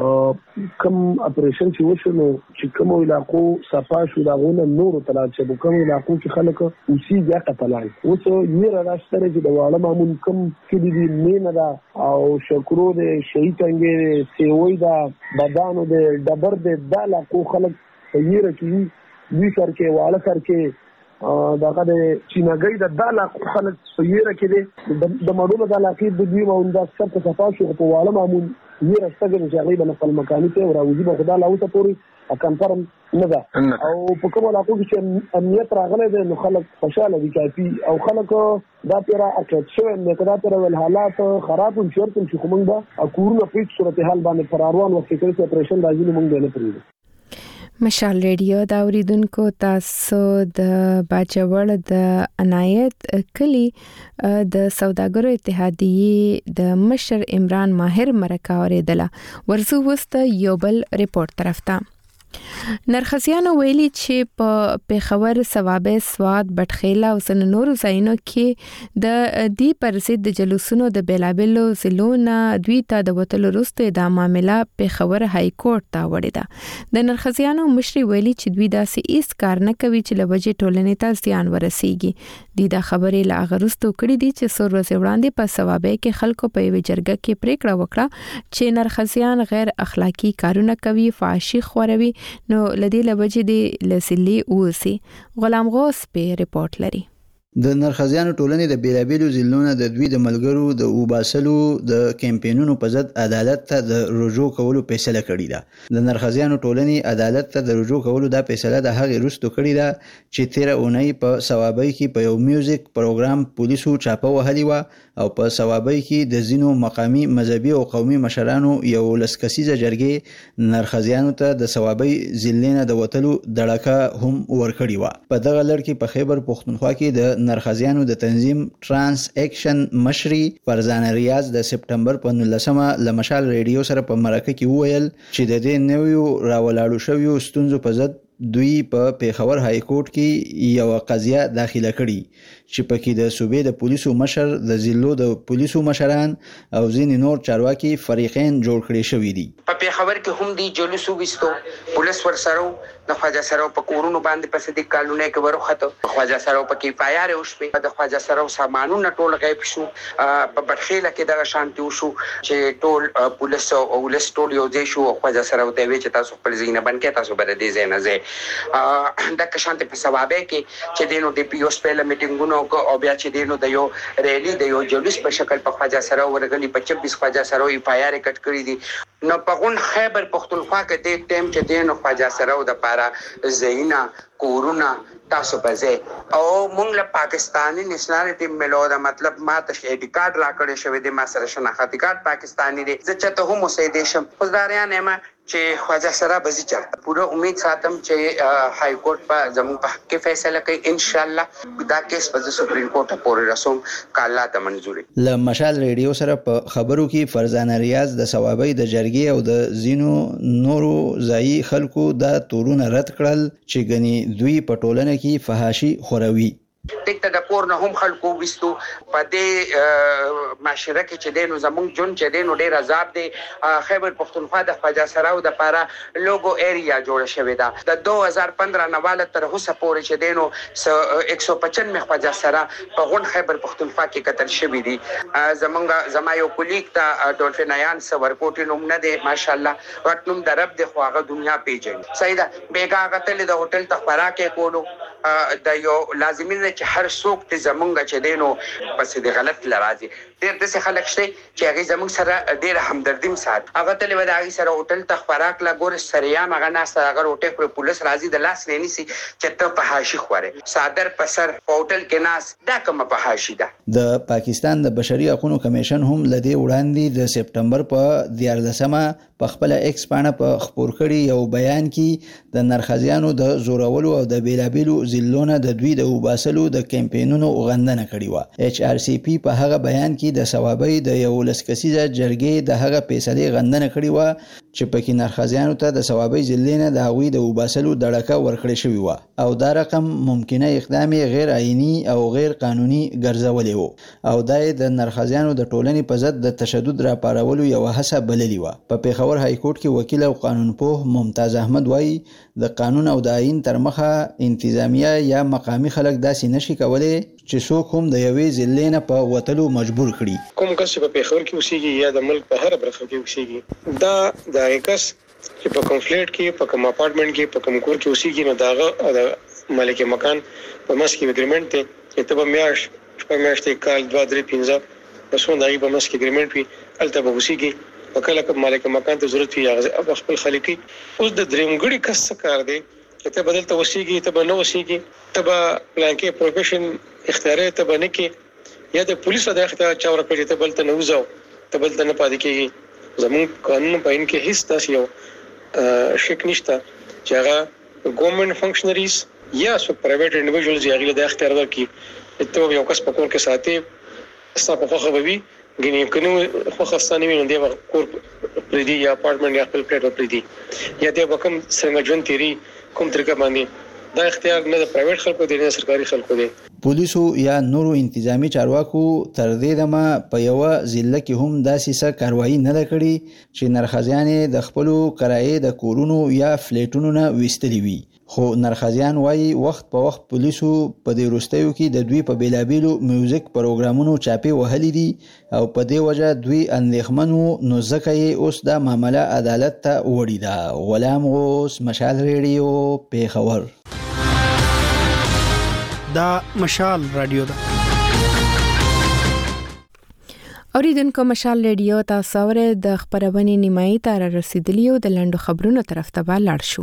کوم اپریشن چې وشو نو چې کوم علاقو صفا شو دا غو نور طلب چې کوم علاقو چې خلک اوسي بیا قتلای اوس یې راځره چې د واړه مامون کوم کې دي مين دا او شکرو دې شهید څنګه سیوي دا بدانو دې دبر دې د علاقو خلک یې رکی وی سر کې واړه سر کې داګه د چینګي د داله خلک سویره کې دي د مړونو د علاقې د دی او د اکثر په صفا شو په واړه معمول یې راستګل چې هغه د خپل مکاني ته راوځي په خدای له اوسه پوری کنفرم نه ده او په کومه علاقو کې چې امنیت راغلی دی نو خلک خوشاله دي کافي او خلک دا پیرا اکټ شو نه کدا تر ول حالات خراب او شرط چې کومه دا کورونه په صورتحال باندې فراروان وخت کې اپریشن راځي موږ نه پریږدو مشال ریډیو دا اوریدونکو تاسو د باجوړ د عنایت کلی د سوداګرو اتحادیې د مشر عمران ماهر مرکه اوریدله ورسو وست یو بل ریپورت طرف ته نرخزیانو ویلي چې په پیښور، صوابه، سوات، بټخیلا او سن نورو ځایونو کې د دی پر ضد د جلوسونو د بیلابلو ضلعو نه دوی ته د وتلو وروسته د معاملې پیښور های کورټ ته وړي ده. د نرخزیانو مشري ویلي چې دوی داسې هیڅ کار نه کوي چې لوجې ټولنې ته زیان ورسیږي. د دا خبرې لا غرستو کړي دي چې څو ورځې وړاندې په صوابه کې خلکو په یوه جرګه کې پریکړه وکړه چې نرخزیان غیر اخلاقی کارونه کوي، فحاشي خوروي، نو لدی لوجې دی لسلی اوسی. غلام غوث په ریپورت لري. د نرخزیانو ټولنې د بیلابیلو ضلعونو د دوی د ملګرو د وباسلو د کمپاینونو په ضد عدالت ته د رجوع کولو فیصله کړې ده. د نرخزیانو ټولنې عدالت ته د رجوع کولو دا فیصله د هغې وروسته کړې ده چې تیره اونۍ په صوابۍ کې په یو میوزیک پروګرام پولیسو چاپه وهلې وه او په صوابۍ کې د ځینو مقامي مذهبي او قومي مشرانو یو لس کسیزه جرګې نرخزیانو ته د صوابۍ ضلع نه د وتلو دړکه هم ورکړې وه. په دغه لړ کې په خیبر پښتونخوا کې د نرخزیانو د تنظیم ترانس اکشن مشري فرزانه ریاض د سپټمبر په نولسمه له مشال ریډیو سره په مرکه کې وویل چې د دې نویو راولاړو شویو ستونزو په ضد دوی په پیښور های کورټ کې یو قضیه داخله کړي چې پکې د صوبې د پولیسو مشر، د ضلعو د پولیسو مشران او ځینې نور چارواکي فریقین جوړ کړي شوي دي. په پیښور کې هم دی جلوس وستو، پولیس ورسره د خواجه سره په کورونو باندې په صدیق کالونه کې ورخته، خواجه سره په کې پایاره وشوي، د خواجه سره سامانونه ټول غیب شو. په بټخیله کې دغه شانتي وشو چې ټول پولیس او ولس ټول یو ځای شو. خواجه سره ته وی چې تاسو خپل زینه بنکې تاسو بر دې زینه زه د کشانت په سوابه کې چې دینو د پی او اس په میټینګونو او بیا چې دینو د یو ریلی د یو جلوس په شکل په خواجه سره ورغلي په چوبیس خواجه سره یې پایاره کټ کړی دي. نو په غون خیبر پښتونخوا کې د ټیم چې دینو خواجه سره د پاره زینا کورونا تاسو بځه او مونږ له پاکستاني نېشنلټي ملو دا مطلب ما ته شهادت کارت راکړی شوی دی، ما سره شناختی کارت پاکستاني دی. زه چته هم مسیدشم خدایان ما چې خواجه سره بزی چلته. پوره امید ساتم چې های کورټ په زموږ په حق کې فیصله کوي. ان شاء الله دا کیس په سپریم کورټ پورې رسوم کاله ته منزوري. ل مشال ریډیو سره په خبرو کې فرزانه ریاض د صوابۍ د جرګې او د زینو نورو ځای خلکو د تورونه رد کړل چې غني دوی په ټولنه کې فحاشي خوروي. ټیک د کور نه هم خلکو وستو په دې معاشره کې چې دینو زمونږ جون چې دینو ډیر عذاب دی. خیبر پښتونخوا د خواجه سراو د پاره لوګو ایریا جوړ شوی دا د دو هزار پندرہ نواله تر اوسه پورې چې دینو ایک سو پچانوے خواجه سرا په غون خیبر پښتونخوا کې قتل شوی دي. زمونږ زمایو کولیک ته ډولفینایان سور کوټی نوم نه دی ماشاءالله وټنوم درب د خواغه دنیا پیژن سیدا بیګا قتل د هوټل ته خوراکه کولو د یو لازمي نه چې هر څوک ته زمونږ چې دینو پسې د غلط لراځي. ډېر د څه خلک شته چې هغه زمونږ سره ډېر همدردی سات هغه تل ودا هغه سره هوټل ته خوراک لا ګور سریا مغه ناس هغه روټه پر پولیس راځي د لاس نه نيسي چې ته په حاشي خوره صادر پسر هوټل کې ناس دا کوم په حاشي ده. د پاکستان د بشري حقوقو کمیشن هم لدی وړاندې د سپټمبر په دیارلسمه په خپل ایکس باندې په خبر کړي یو بیان کې د نرخزیانو د زورولو او د بیلابیلو ضلعونو د دوی د وباسلو د کمپاینونو غندنه کړې و. ایچ آر سی پی په هغه بیان کې د صوابۍ د یو لس کسیزه جرګې د هغه فیصله غندنه کړې و چې پکې نرخزیانو ته د صوابۍ ضلع نه د هغوی د وباسلو دړکه ورکړې شوې و او دا رقم ممکنه اقدام غیر عیني او غیر قانوني ګرځولې و او دا د نرخزیانو د ټولنې په ضد د تشدد راپارولو یو هڅه بللې و. په پیښور های کورټ کې وکیل او قانونپوه ممتاز احمد وایي د قانون او د آئین تر مخه انتظامیه یا مقامی خلک داسې نشي کولای چې څوک هم د یوې ضلع نه په وتلو مجبور کړي. کوم کس په پیښور کې اوسېږي یا د ملک په هر برخه کې اوسېږي دا د کس چې په کنفلیکټ کې په کوم اپارټمنټ کې په کوم کور کې اوسېږي نو داغه د مالک مکان په مس کې اګریمنټ ته چې ته به میاش په میاشتې کال دوه درې پنځه پسونه دغه په مس کې اګریمنټ وي الته به اوسېږي وکاله کوم مالک مکان ته ضرورت وي خپل خلکي. اوس د درېمګړي کس څه کار دی چې ته بدل ته وسیږي ته به نه وسیږي ته به پلانکې پروفیشن اختیارې ته به نه کې یا د پولیسو د اختیار چا ورکړي ته بل ته نه وځو ته بل ته نه پاتې کېږي. زموږ قانون په ان کې هیڅ داسې یو شک نشته چې هغه ګورنمنت فنکشنریز یا سو پرایویټ انډیویډوالز یې هغه د اختیار ورکړي ته یو کس په کور کې ساتي ستاسو په خو به وي ګینه کنه خو خستانه ویني دی کور پردي یا اپارټمنټ یا خپل فلیټ پردي یا د وکم څنګه ژوند تیری کوم طریقه باندې دا اختیار نه د پرایویټ خلکو دی نه سرکاري خلکو دی. پولیسو یا نورو انتظامی چارواکو تر دې دمه په یو ضلع کې هم داسې څه کاروایی نه کړې چې نرخزیانې د خپلو کرایې د کورونو یا فلیټونو نه وستلې وي. خو نرخزیان وایي وخت په وخت پولیسو په دې وروستیو کې د دوی په بیلابیلو میوزیک پروګرامونو چاپې وهلې دي او په دې وجه دوی اندېښمن وو، نو ځکه یې اوس دا معامله عدالت ته وړې ده. غلام غوث، مشال ریډیو، پیښور. دا مشال رادیو ده. اوریدونکو مشال ریډیو تاسو اوره د خبرونه نیمایي تر رسیدلیو د لندو خبرونو طرف ته لاړ شو.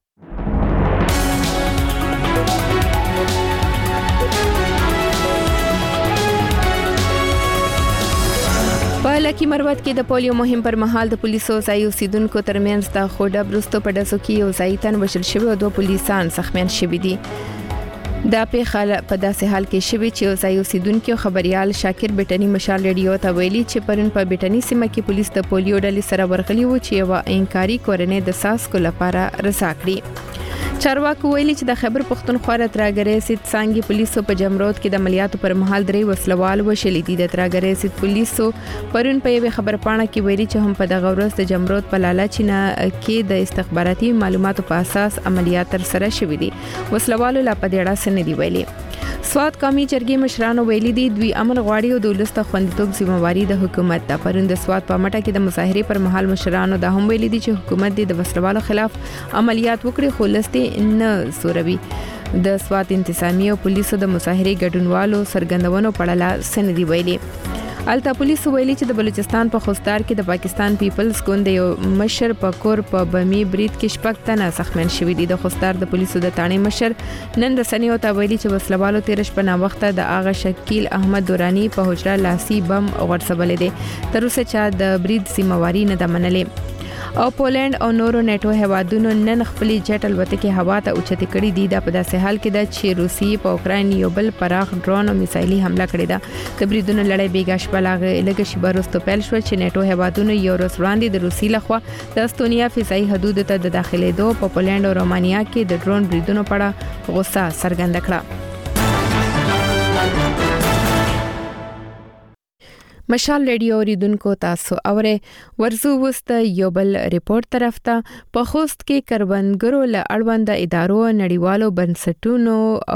په لکی مروت کې د پولیو مهم پر مهال د پولیسو ځای اوسیدونکو ترمنځ د خوډه برستو په داسو کې یو ځای تن وشل شوی او دوه پولیسان زخمیان شوي دي. دا پیښه په داسې حال کې شوی چې یو ځای اوسیدونکو خبريال شاکر بیٹنی مشال ریډیو ته ویلي چې پرون په بیٹنی سیمه کې پولیس د پولیو ډلې سره ورغلي و چې یو انکاري کورنۍ د ساسکو لپاره رسا کړی. چارواکو ویلي چې د خیبر پختونخوا تراګرې سید سانګي پولیسو په جمرود کې د عملیاتو پر مهال درې وسلوال وشلې دي. د تراګرې سید پولیسو پرون په یوه خبر پاڼه کې ویلي چې هم په دغه ورځ د جمرود په لالچینه کې د استخباراتي معلوماتو په اساس عملیات تر سره شوې دي. وسلوالو لا په دې اړه څه نه دی ویلي. سواد قومي جرګې مشرانو ویلي دي دوی امن غواړي او د ولس ته خوندیتوب ذمہواری د حکومت ده. پرون د سواد په مټه کې د مظاهره پر مهال مشرانو دا هم ویلي دي چې حکومت د وسلوالو خلاف عملیات وکړي خو لسته نه سوروي. د سواد انتظامی او پولیسو د مظاهره ګډونوالو سرګندونو پړلا سن دی ویلي. التا پولیس ویلي چې د بلوچستان په خوستار کې د پاکستان پیپلز ګوند یو مشر په کور په بمی برید کې شپږ تنه زخمیان شوي دي. د خوستار د پولیسو د تانې مشر نن د سنیو ته ویلي چې وسلوالو تیرش په ناوخته د اغا شکیل احمد دورانی په حجره لاسي بم ورڅبلې دي. تر اوسه چا د برید ذمہواری نه ده منلې. او پولند او نورو نیټو هوادونو نن خپل جټ الوتکې هوا ته اوچتې کړې دي. دا په داسې حال کې ده چې روسي په اوکراین یو بل پراخ ډرون او میسایلي حمله کړې ده. د بریدونو لړۍ بیګاش بلاغه لږ شی برستو پیل شو چې نیټو هوادونو یو روس وړاندې د روسي لخوا د استونیا فضایي حدود ته د داخلي دو په پولند او رومانیا کې د ډرون بریدونو په اړه غوسه څرګنده کړه. مشال ریډیو اوریدونکو تاسو اوره ورزو وست یو بل ریپورت طرف ته په خوست کې کروندګرو له اړوند ادارو نړیوالو بنسټونو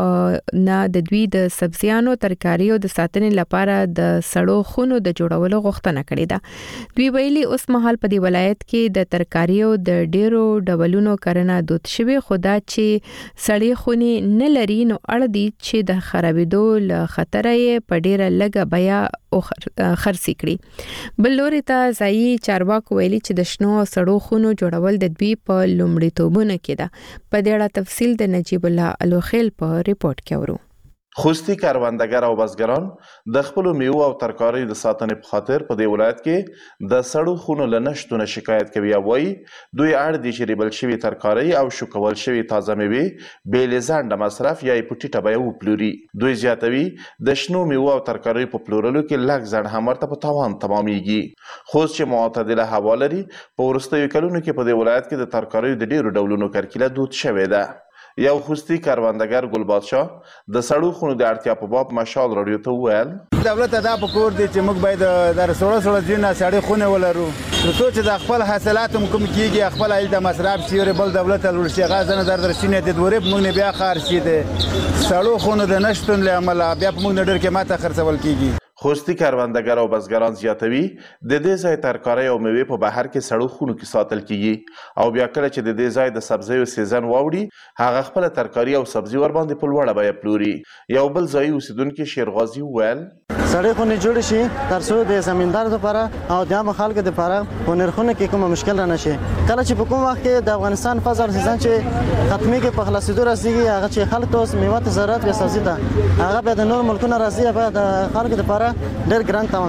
نه د دوی د سبزیانو ترکاریو د ساتنې لپاره د سړو خونو د جوړولو غوښتنه کړې ده. دوی ویلي اوس مهال په دې ولایت کې د ترکاریو د ډیرو ډولونو کرنه دود شوی خدا چې سړې خوني نه لري نو اړ دي چې د خرابېدو له خطر یې په ډیره لږه بیا او خرڅ کړي. بل لوري ته ځایي چارواکو ویلي چې د شنو او سړو خونو جوړول د دوی په لومړیتوبونو کې ده. په دې اړه تفصیل د نجیب الله الوخیل په ریپورت کې ورو. خوستی کروندګر او بزګران د خپل میوه او ترکاري د ساتنې په خاطر په دې ولایت کې د سړو خونو لنشتونه شکایت کوي او وایي دوی اړ دي چې ریبل شوی ترکاري او شوکول شوی تازه میوه بې لزانډ مصرف یا په ټیټه بیه وپلوري. دوی زیاتوي د شنو میوه او ترکاري په پلورلو کې لږ ځړ هم ورته په تاوان تمامېږي. خوست چې معتدله هوا لري په وروستیو کلونو کې په دې ولایت کې د ترکاریو د ډیرو ډولونو کرکیله دود شوې ده. یو خوستی کروندګر ګل بادشاه د سړو خونو د اړتیا په باب مشال رادیو ته وویل دولت دا په کور دي چې موږ باید د سړو سړو ځینې سړې خونه ولرو تر څو چې د خپل حاصلات هم کوم کیږي خپل ایل د مصرف شي بل دولت لور شي غازنه در درشینه د دوره موږ نه بیا خارج شي د سړو خونو د نشټون له عمل بیا موږ نه ډېر کې ماته خرڅول کیږي. خوستی کروندګر او بزګران زیاتوي د دې ځای ترکاري او میوه په بهر کې سړو خونو کې ساتل کیږي او بیا کله چې د دې ځای د سبزیو سیزن واوړي هغه خپل ترکاري او سبزي ور باندې په لوړه بیه پلوري. یو بل ځای اوسیدونکو شیرغازي وویل سړې خونې جوړ شي تر څو د زمیندار لپاره او د عام خلکو لپاره په نرخونو کې کوم مشکل را نشي. کله چې په کوم وخت کې د افغانستان فصل سیزن چې ختمي کې په خلاصېدو راځي هغه چې خلک اوس میوه ضرورت یا سبزي ده هغه به د نور ملکونو راځي به د خلکو لپاره ډېر ګران تمام دي.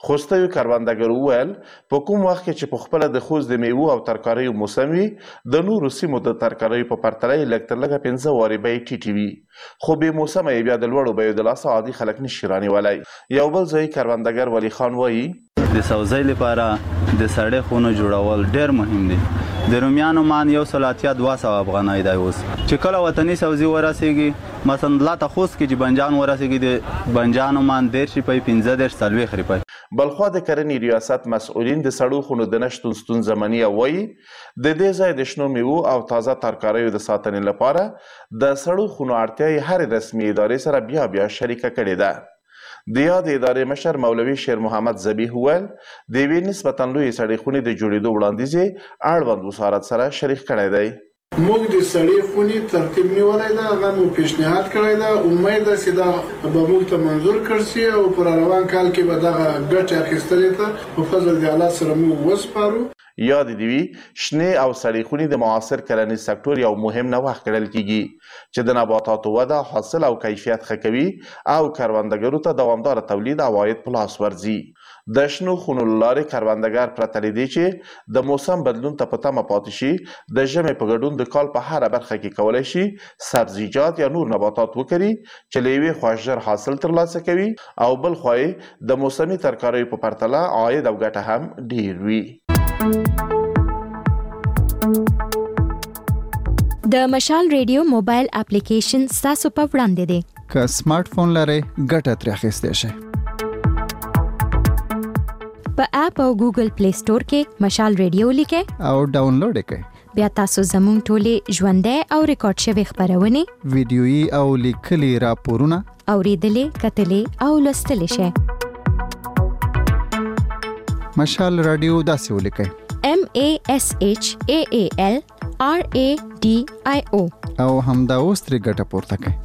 خوستوي کروندګر وویل په کوم وخت کې چې په خپل د خوست د میوو او ترکاریو موسم وي د نورو سیمو د ترکاریو په پرتله لږ تر لږه پنځه وارې بیې ټیټې وي خو بې موسمه یې بیا د لوړو بیو د لاسه عادي خلک نشي رانیولی یو بل ځایي کروندګر ولی خان وایي د سبزۍ لپاره د سړې خونو جوړول ډېر مهم دي د رومیانو مان یو سل اتیا دوه سوه افغانۍ دی اوس چې کله وطني سبزي ورسېږي مثلا لا ته خوست کې چې بنجان ورسېږي د بنجانو مان دېرش روپۍ پنځه دېرش څلوېښت روپۍ بلخوا د کرنې ریاست مسؤلین د سړو خونو د نشتون ستونزه مني او وایي د دې ځای د شنو میوو او تازه ترکاریو د ساتنې لپاره د سړو خونو اړتیا یې هرې رسمي ادارې سره بیا بیا شریکه کړې ده د یاد ادارې مشر مولوي شیر محمد ذبیح وویل د یوې نسبتا لویې سړې خونې د جوړېدو وړاندیز یې اړوند وزارت سره شریک کړی دی موږ د سړې خونې ترتیب نیولی ده هغه مو پیشنهاد کړی ده امید ده چې دا به موږ ته منظور کړ شي او په روان کال کې به دغه ګټې اخیستلې ته په فضل د الله سره موږ وسپارو یاد دی وی شنې او سړې خونې د معاصر کرنیز سکتور یو مهم نوښت ګڼل کیږي چې د نباتاتو وده حاصل او کیفیت ښه کوي او کروندګرو ته دوامداره تولید او عاید په لاس ورځي د شنو خونو له لارې کروندګر پرته له دې چې د موسم بدلون ته په تمه پاتې شي د ژمي په ګډون د کال په هره برخه کې کولی شي سبزیجات یا نور نباتات وکري چې له یوې خوا ژر حاصل ترلاسه کوي او بل خوا یې د موسمي ترکاریو په پرتله عاید او ګټه هم ډیر وي د مشال ریډیو موبایل اپلیکیشن تاسو په وړاندې دی که سمارټ فون لرئ ګټه ترې اخیستی شئ په اپ او ګوګل پلی سٹور کې مشال ریډیو لیکئ او ډاونلوډ یې کړئ بیا تاسو زموږ ټولې ژوندۍ او ریکارډ شوي خپرونې ویډیويي او لیکلي راپورونه اورېدلې کتلې او لوستلی شئ مشال رادیو داسې ولیکئ M A S H A A L R A D I O او همدا اوس ترې ګټه پورته کړئ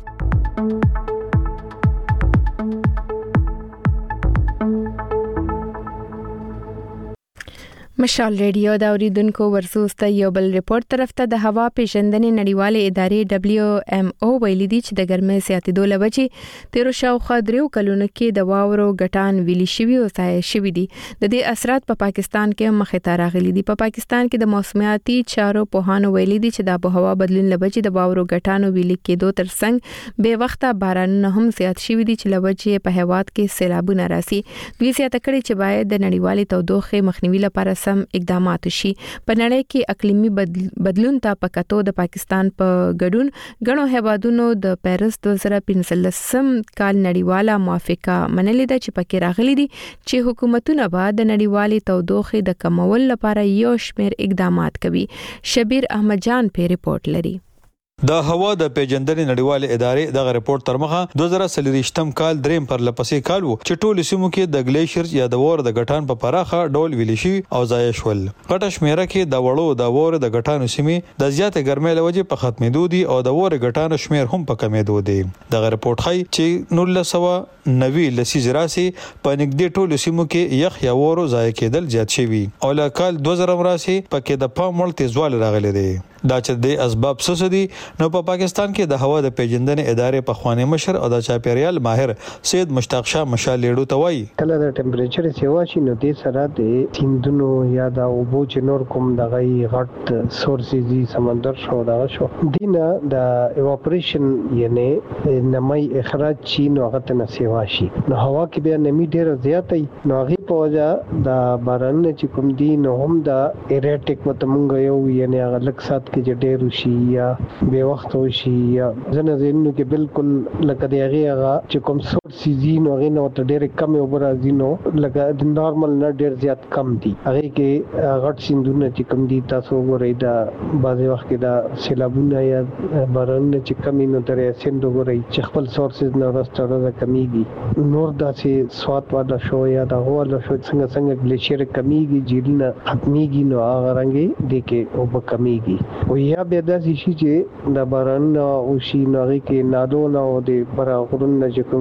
مشال ریډیو دا اوریدونکو ورسوسته یو بل ریپورت طرف ته د هوا پیژندنې نړیوالې ادارې دبليو ام او ویلي دي چې د ګرمۍ زیاتېدو له وجې تیرو شاوخوا دریو کلونو کې د واورو ګټان ویلي شوي او ځای شوي دي د دې اثرات په پا پاکستان کې مخې ته راغلي دي په پا پاکستان کې د موسمیاتي چارو پوهانو ویلي دي چې د آبهوا بدلون له وجې د واورو ګټانو ویلي کېدو ترڅنګ بې وخته بارانونه هم زیات شوي دي چې له وجې په هیواد کې سیلابونه راسي دوی زیاته کړي چې باید د نړیوالې تودوخې مخنیوي لپاره سم اقدامات شي په نړۍ کې اقلیمي بدلون ته په کتو د پاکستان په ګډون غنو هیوادونو د پیرس دوه زره پنځلسم کال نړیواله موافقه منلې ده چې پکې راغلي دي چې حکومتونه به د نړیوالې تودوخې د کمولو لپاره یو شمېر اقدامات کوي شبیر احمد جان په ریپورت لري د هوا د پیژندنې نړیوالې ادارې دغه ریپورت تر مخه دوه زره څلوېښتم کال دریم پر لپسې کال وو چې ټول سیمو کې د ګلیشیرز یا د وور د غټان په پراخه ډول ویلي شي او ځای شول غټه شمیره کې د وړو د وور د غټانو سیمې د زیاتې ګرمۍ له وجې په ختمېدو دي او د وور غټانو شمیر هم په کمېدو دي دغه ریپورت ښيي چې نولس سوه نوي لسیزې راسي په نږدې ټولو سیمو کې یخ یا وورو ځای کېدل زیات شوي او له کال دوه زره راسي پکې د پام وړ تیزوالی راغلی دی دا چې د اسباب څه دي نو په پاکستان کې د هوا د پیژندنې ادارې په خوانی مشر او د چاپیریال ماهر سید مشتاق شاه مشال لیډو ته وایي کله د ټمپریچر سیوا شي نو د سره د سیندونو یا د اوبو چې نور کوم دغه غټ سورسز دي سمندر شو دغه شو دینه د ایواپریشن یعنی نمای اخراج چی نو هغه ته سیوا شي نو هوا کې بیا نمی ډیر زیاتې نو هغه په وجه د باران چې کوم دي نو هم د ایریټیک متمنګ یو یعنی هغه لک سات کې چې ډیر شي یا به وخت وشي یا ځنه زینو کې بالکل لکه دی هغه چې کوم سورسز دي نو هغه نو ته ډیر کم او برازي نو لکه د نارمل نه ډیر زیات کم دي هغه کې غټ سیندونه چې کم دي تاسو وګورئ دا بعضي وخت کې دا سیلابونه یا باران چې کم نو ترې سیند وګورئ چې خپل سورسز نه راستره کمیږي نور داسې سوات والا شو یا دا هو له شو څنګه څنګه گلیشیر کمیږي جیلونه ختميږي نو هغه رنګي د کې او به کمیږي او یا به داسې شي چې د باران او شي نغې کې نادو نو د برا غرون چې کوم برا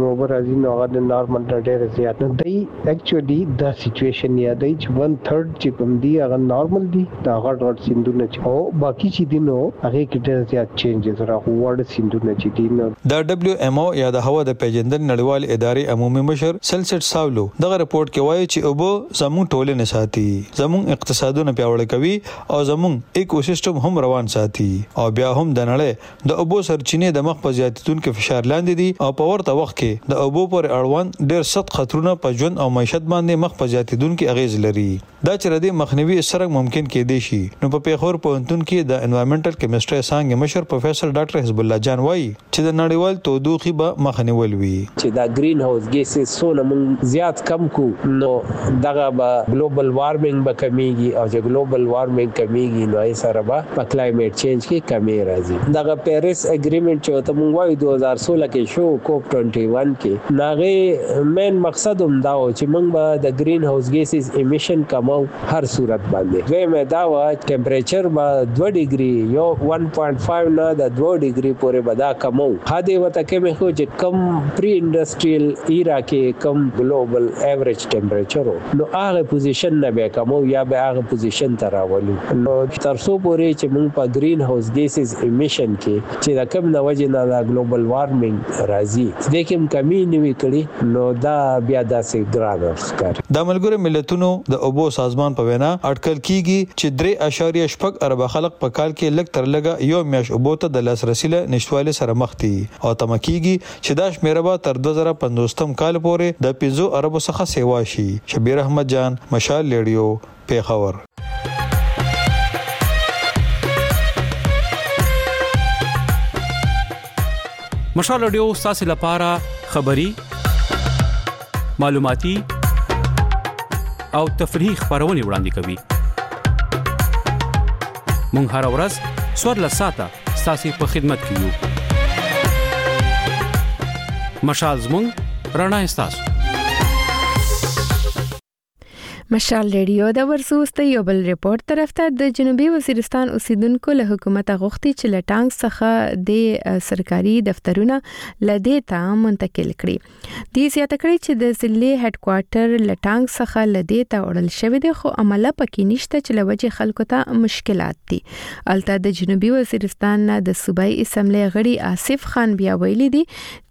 راځي نو هغه نارمل ډېر زیات نه دی اکچولی دا سچويشن یا دی چې ون تھرد چې کوم دی هغه نارمل دی دا غټ غټ سیندونه چې او باقي چې دی نو هغه کې ډېر زیات چینجز راغلي وړ سیندونه چې دی نو د دبليو ام او یا د هوا د پیژندنې نړیوال ادارې عمومي مشر سلسټ ساولو دغه رپورت کې وایي چې اوبه زموږ ټولنې ساتي زموږ اقتصادونه پیاوړي کوي او زموږ ایکوسیستم هم روان ساتي او بیا هم د نړۍ د اوبو سرچینې د مخ په زیاتیدونکو فشار لاندې دي او په ورته وخت کې د اوبو پر اړوند ډېر سخت خطرونه په ژوند او معیشت باندې مخ په زیاتیدونکو اغیز لري دا چې ردی مخنیوي سره ممکن کېدی شي نو په پیښور پوهنتون کې د انوایرنمنټل کیمستري څانګې مشر پروفیسور ډاکټر حزب الله جان وایي چې د نړیوال تودوخي به مخنیول وي چې دا گرین هاوس ګیسز سونه موږ زیات کم کو نو دغه به ګلوبل وارمنګ به کمیږي او چې ګلوبل وارمنګ کمیږي نو یې سره به په کلایمټ چینج کې کمی راځي دغه پیریس اګریمنت چې ته موږ وایو دوه هزار سولہ کې شو کوپ اکیس کې ناغه مین مقصد هم دا و چې موږ به د گرین هاوس ګیسز امیشن کمو هر صورت باندې دوی مې دا و ټمپریچر به دوه ډیګري یو ون پوینټ پنځه نه د دوه ډیګري پورې به دا کمو هدا وته کې مې خو چې کم پری انډستریل ایرا کې کم ګلوبل ایوریج ټمپریچر نو هغه پوزیشن نه به کمو یا به هغه پوزیشن ته راولو نو ترڅو پورې چې موږ په گرین هاوس ګیسز امیشن کې چې دا کم نه وجه نه د ګلوبل وارمنګ راځي د کوم کمی نیوي کړي نو دا بیا داسې ګران ښکار د ملګرو ملتونو د اوبو سازمان په وینا اټکل کیږي چې درې اشاریه شپږ ارب خلک په کال کې لږ تر لږه یو میاش اوبو ته د لاسرسي له نشټوالي سره مخ دي او تمکیږي چې دا شمیره به تر دوه زره پنځوستم کال پورې د پنځو ارب څخه سیوا شي شبیر احمد جان مشال ریډیو پیښور مشال ریډیو تاسو لپاره خبری معلوماتي او تفریحي خبرونه وړاندې کوي مونږ هر ورځ څوارلس ساعته تاسو په خدمت کې یو مشال زمونږ رڼا استاسو مشال ریډیو د ورسوسته یو بل ریپورت طرف ته د جنوبي وزیرستان اوسیدونکو له حکومت غوښتي چې لټانګ څخه د سرکاري دفترونه لدې ته منتقل کړي د زیاته کړي چې د ضلع هډ کوارټر لټانګ څخه لدې ته وړل شوی دی خو عمله پکې نشته چې لوجه خلکو ته مشکلات دي الته د جنوبي وزیرستان د صوبایي اسمبلی غړي آصف خان بیا ویلي دي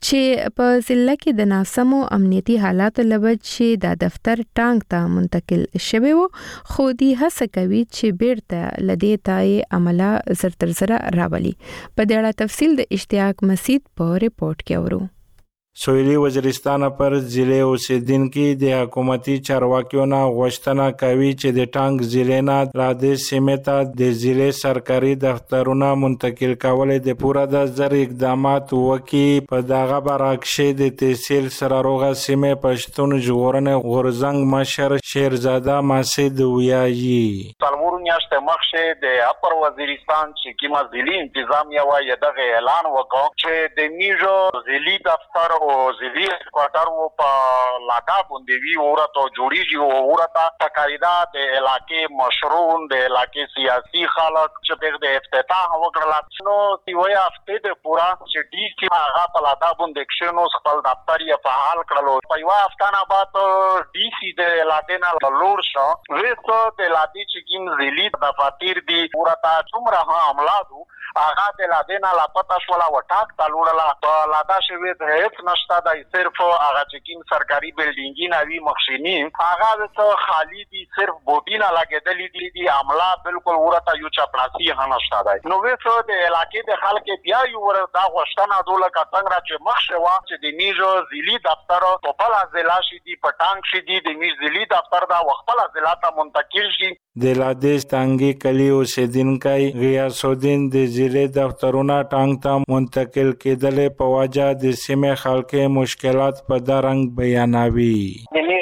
چې په ضلع کې د ناسمو امنیتي حالاتو لوجه د دفتر ټانګ ته منتقل شوی وو خو دی هڅه کوي چې بیرته لدې ته عمله زر تر زر راولي په دې اړه تفصیل د اشتیاق مسید په ریپورت کې اورو سویلی وزیرستان پر ضلع اوسیدونکو د حکومتي چارواکیو نه غوښتنه کوي چې د ټانګ ضلع نه را د سیمې ته د ضلع سرکاري دفترونه منتقل کول د پوره د زر اقدامات وکي په دغه برعکس د تحصیل سراروغه سیمې پښتون ژغورنې غورزنګ مشر شیرزاده مسید ویایي څلور میاشتې مخکې د اپر وزیرستان چې کومه ضلعي انتظامیه وایي دغه اعلان وکړ چې د میجو ضلعي دفتر او ضلعي کوارټر و په لاګا باندې وی اورته جوړیږي او اورته تقاریدا د علاقې مشرون د علاقې سیاسي خلک چې د افتتاح وکړل نو تی وای هفته د پورا چې ډی سی هغه په لاګا باندې کښینو خپل دفتر یې فعال کړلو په یو هفته بعد ډی سی د علاقې نه لور شو وېسو د علاقې چې کوم ضلعي دفاتر دی اورته څومره عملاتو هغه د لادینا لا پتا شولا وټاک تلوړلا په لادا شوی د هیڅ نشتا د صرف هغه چې کوم سرکاري بلډینګي نوي مخشینی هغه د خالی دي صرف بوټینا لګیدلې دي دي عمله بالکل ورته یو چپړاسي هنشتا دی نو وېسو د علاقې د خلک بیا یو ور دا غوښتنه دوله کڅنګ را چې مخ شوا چې د میجو ضلعي دفتر په بل ضلع شي دي پټانګ شي دي د میج ضلعي دفتر دا وخپل ضلع ته منتقل شي د لادیش تانګي کلی اوسیدونکو غیاث الدین د ضلع دفترونه ټانګ ته منتقل کېدل په وجه د سیمې خلکو مشکلات په درنګ بیانوي د میجو چې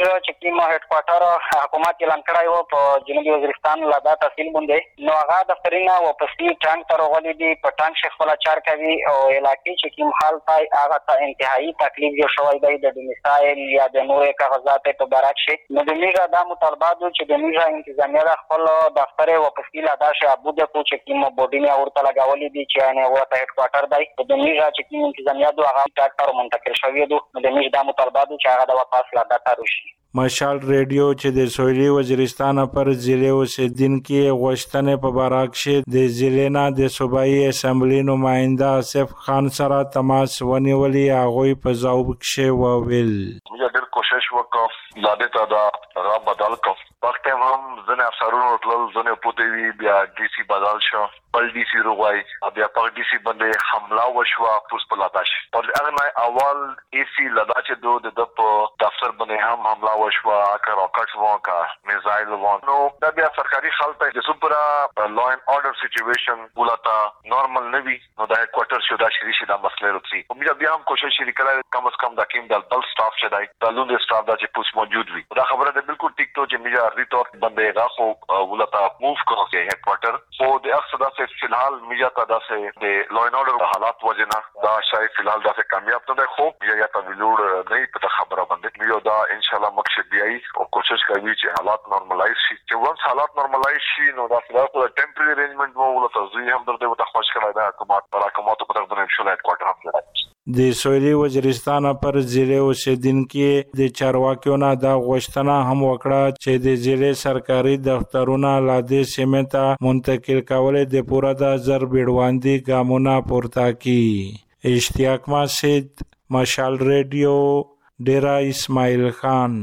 کوم هډ کوارټر حکومت اعلان کړی و په جنوبي وزیرستان لادا تحصیل باندې، نو هغه دفترونه واپسي ټانک ته راغلي دي، په ټانک شیخ خپل چار کوي او علاقې چې کوم حال پای هغه ته انتهایی تکلیف جوړ شوی دی د ډومیسایل یا د نورې کاغذات په برعکس. نو د میږه دا مطالبات چې د میږه انتظامیه خپل دفتر واپسي لادا شه ابوده کو چې کوم بورډینګ اورته لګولې دي چې نه وته هډ کوارټر دی د میږه چې کوم انتظامیه دوه هغه ټاکټر منتقل شوی دی، نو د میږه دا مطالبات چې هغه د واپس لادا ته راشي. مشال ریډیو چې د سویلي وزیرستان پر ضلع اوسیدونکو غوښتنې په برعکس د ضلع نه د صوبایي اسمبلی نماینده آصف خان سره تماس ونیولې، هغه په ځواب کې وویل موږ ډېر کوشش وکړو لاده ته دا را بدل کړو، وخت هم ځنه افسرونو تل ځنه پوتې وی بیا ډي سي بدل شو، بل ډي سي روغای بیا په ډي سي باندې حمله وشوه پوس په لاداش پر هغه اول اي سي لدا چې دوه د په دفتر باندې هم حمله وشوه کا راکټ وو کا میزایل وو، نو دا بیا سرکاري خلک د سپرا لا اینڈ اورډر سچويشن ولتا نارمل نوي، نو دا هډ کوارټر شو دا شری شي دا مسله رسي. موږ بیا هم کوشش شری کړل کم از کم دا کیم د بل سټاف شدای د لوند سټاف دا چې پوس موجود وي. دا خبره ده بالکل ټیک ټو چې موږ ریټور باندې راخو ولتا موو کړو کې هډ کوارټر خو د اقصدا سے فی الحال موږ ته دا سه د لا اینڈ اورډر حالات وجنه دا شاید فی الحال دا سه کامیاب نه ده، خو یا ته ویلوړ نه په خبره باندې موږ دا ان شاء الله مقصد دی او کوشش کوي چې حالات نورمالایز شي. چې ونس حالات نورمالایز شي نو دا فلاسو ټمپرری ارینجمنت وو ولته زوی هم درته وته خوش کړای دا حکومت پر حکومت په طرف باندې شولای کوارټر هم کړای. د سویلي وزیرستان پر ضلع اوسیدونکو د چارواکیو نه دا غوښتنه هم وکړه چې د ضلع سرکاري دفترونه لاده سیمه ته منتقل کول د پوره د زر بیړواندي ګامونه پورته کړي. اشتیاق ماسد، مشال ریډیو، ډیرا اسماعیل خان.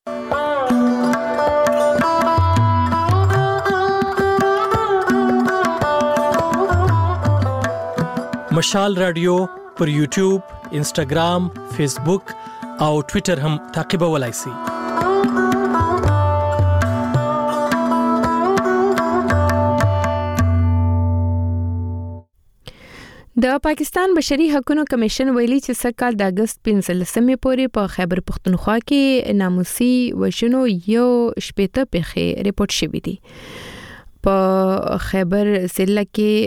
مشال رادیو پر یوټیوب، انسټاګرام، فیسبوک او ټوئیټر هم تعقیبولای شئ. د پاکستان بشري حقوقو کمیشن ویلي چې سکهال د اگست پنځلسمې پورې په خیبر پختونخوا کې ناموسي وژنو یو شپېته پیښې ریپورت شوې دي. په خیبر ضلع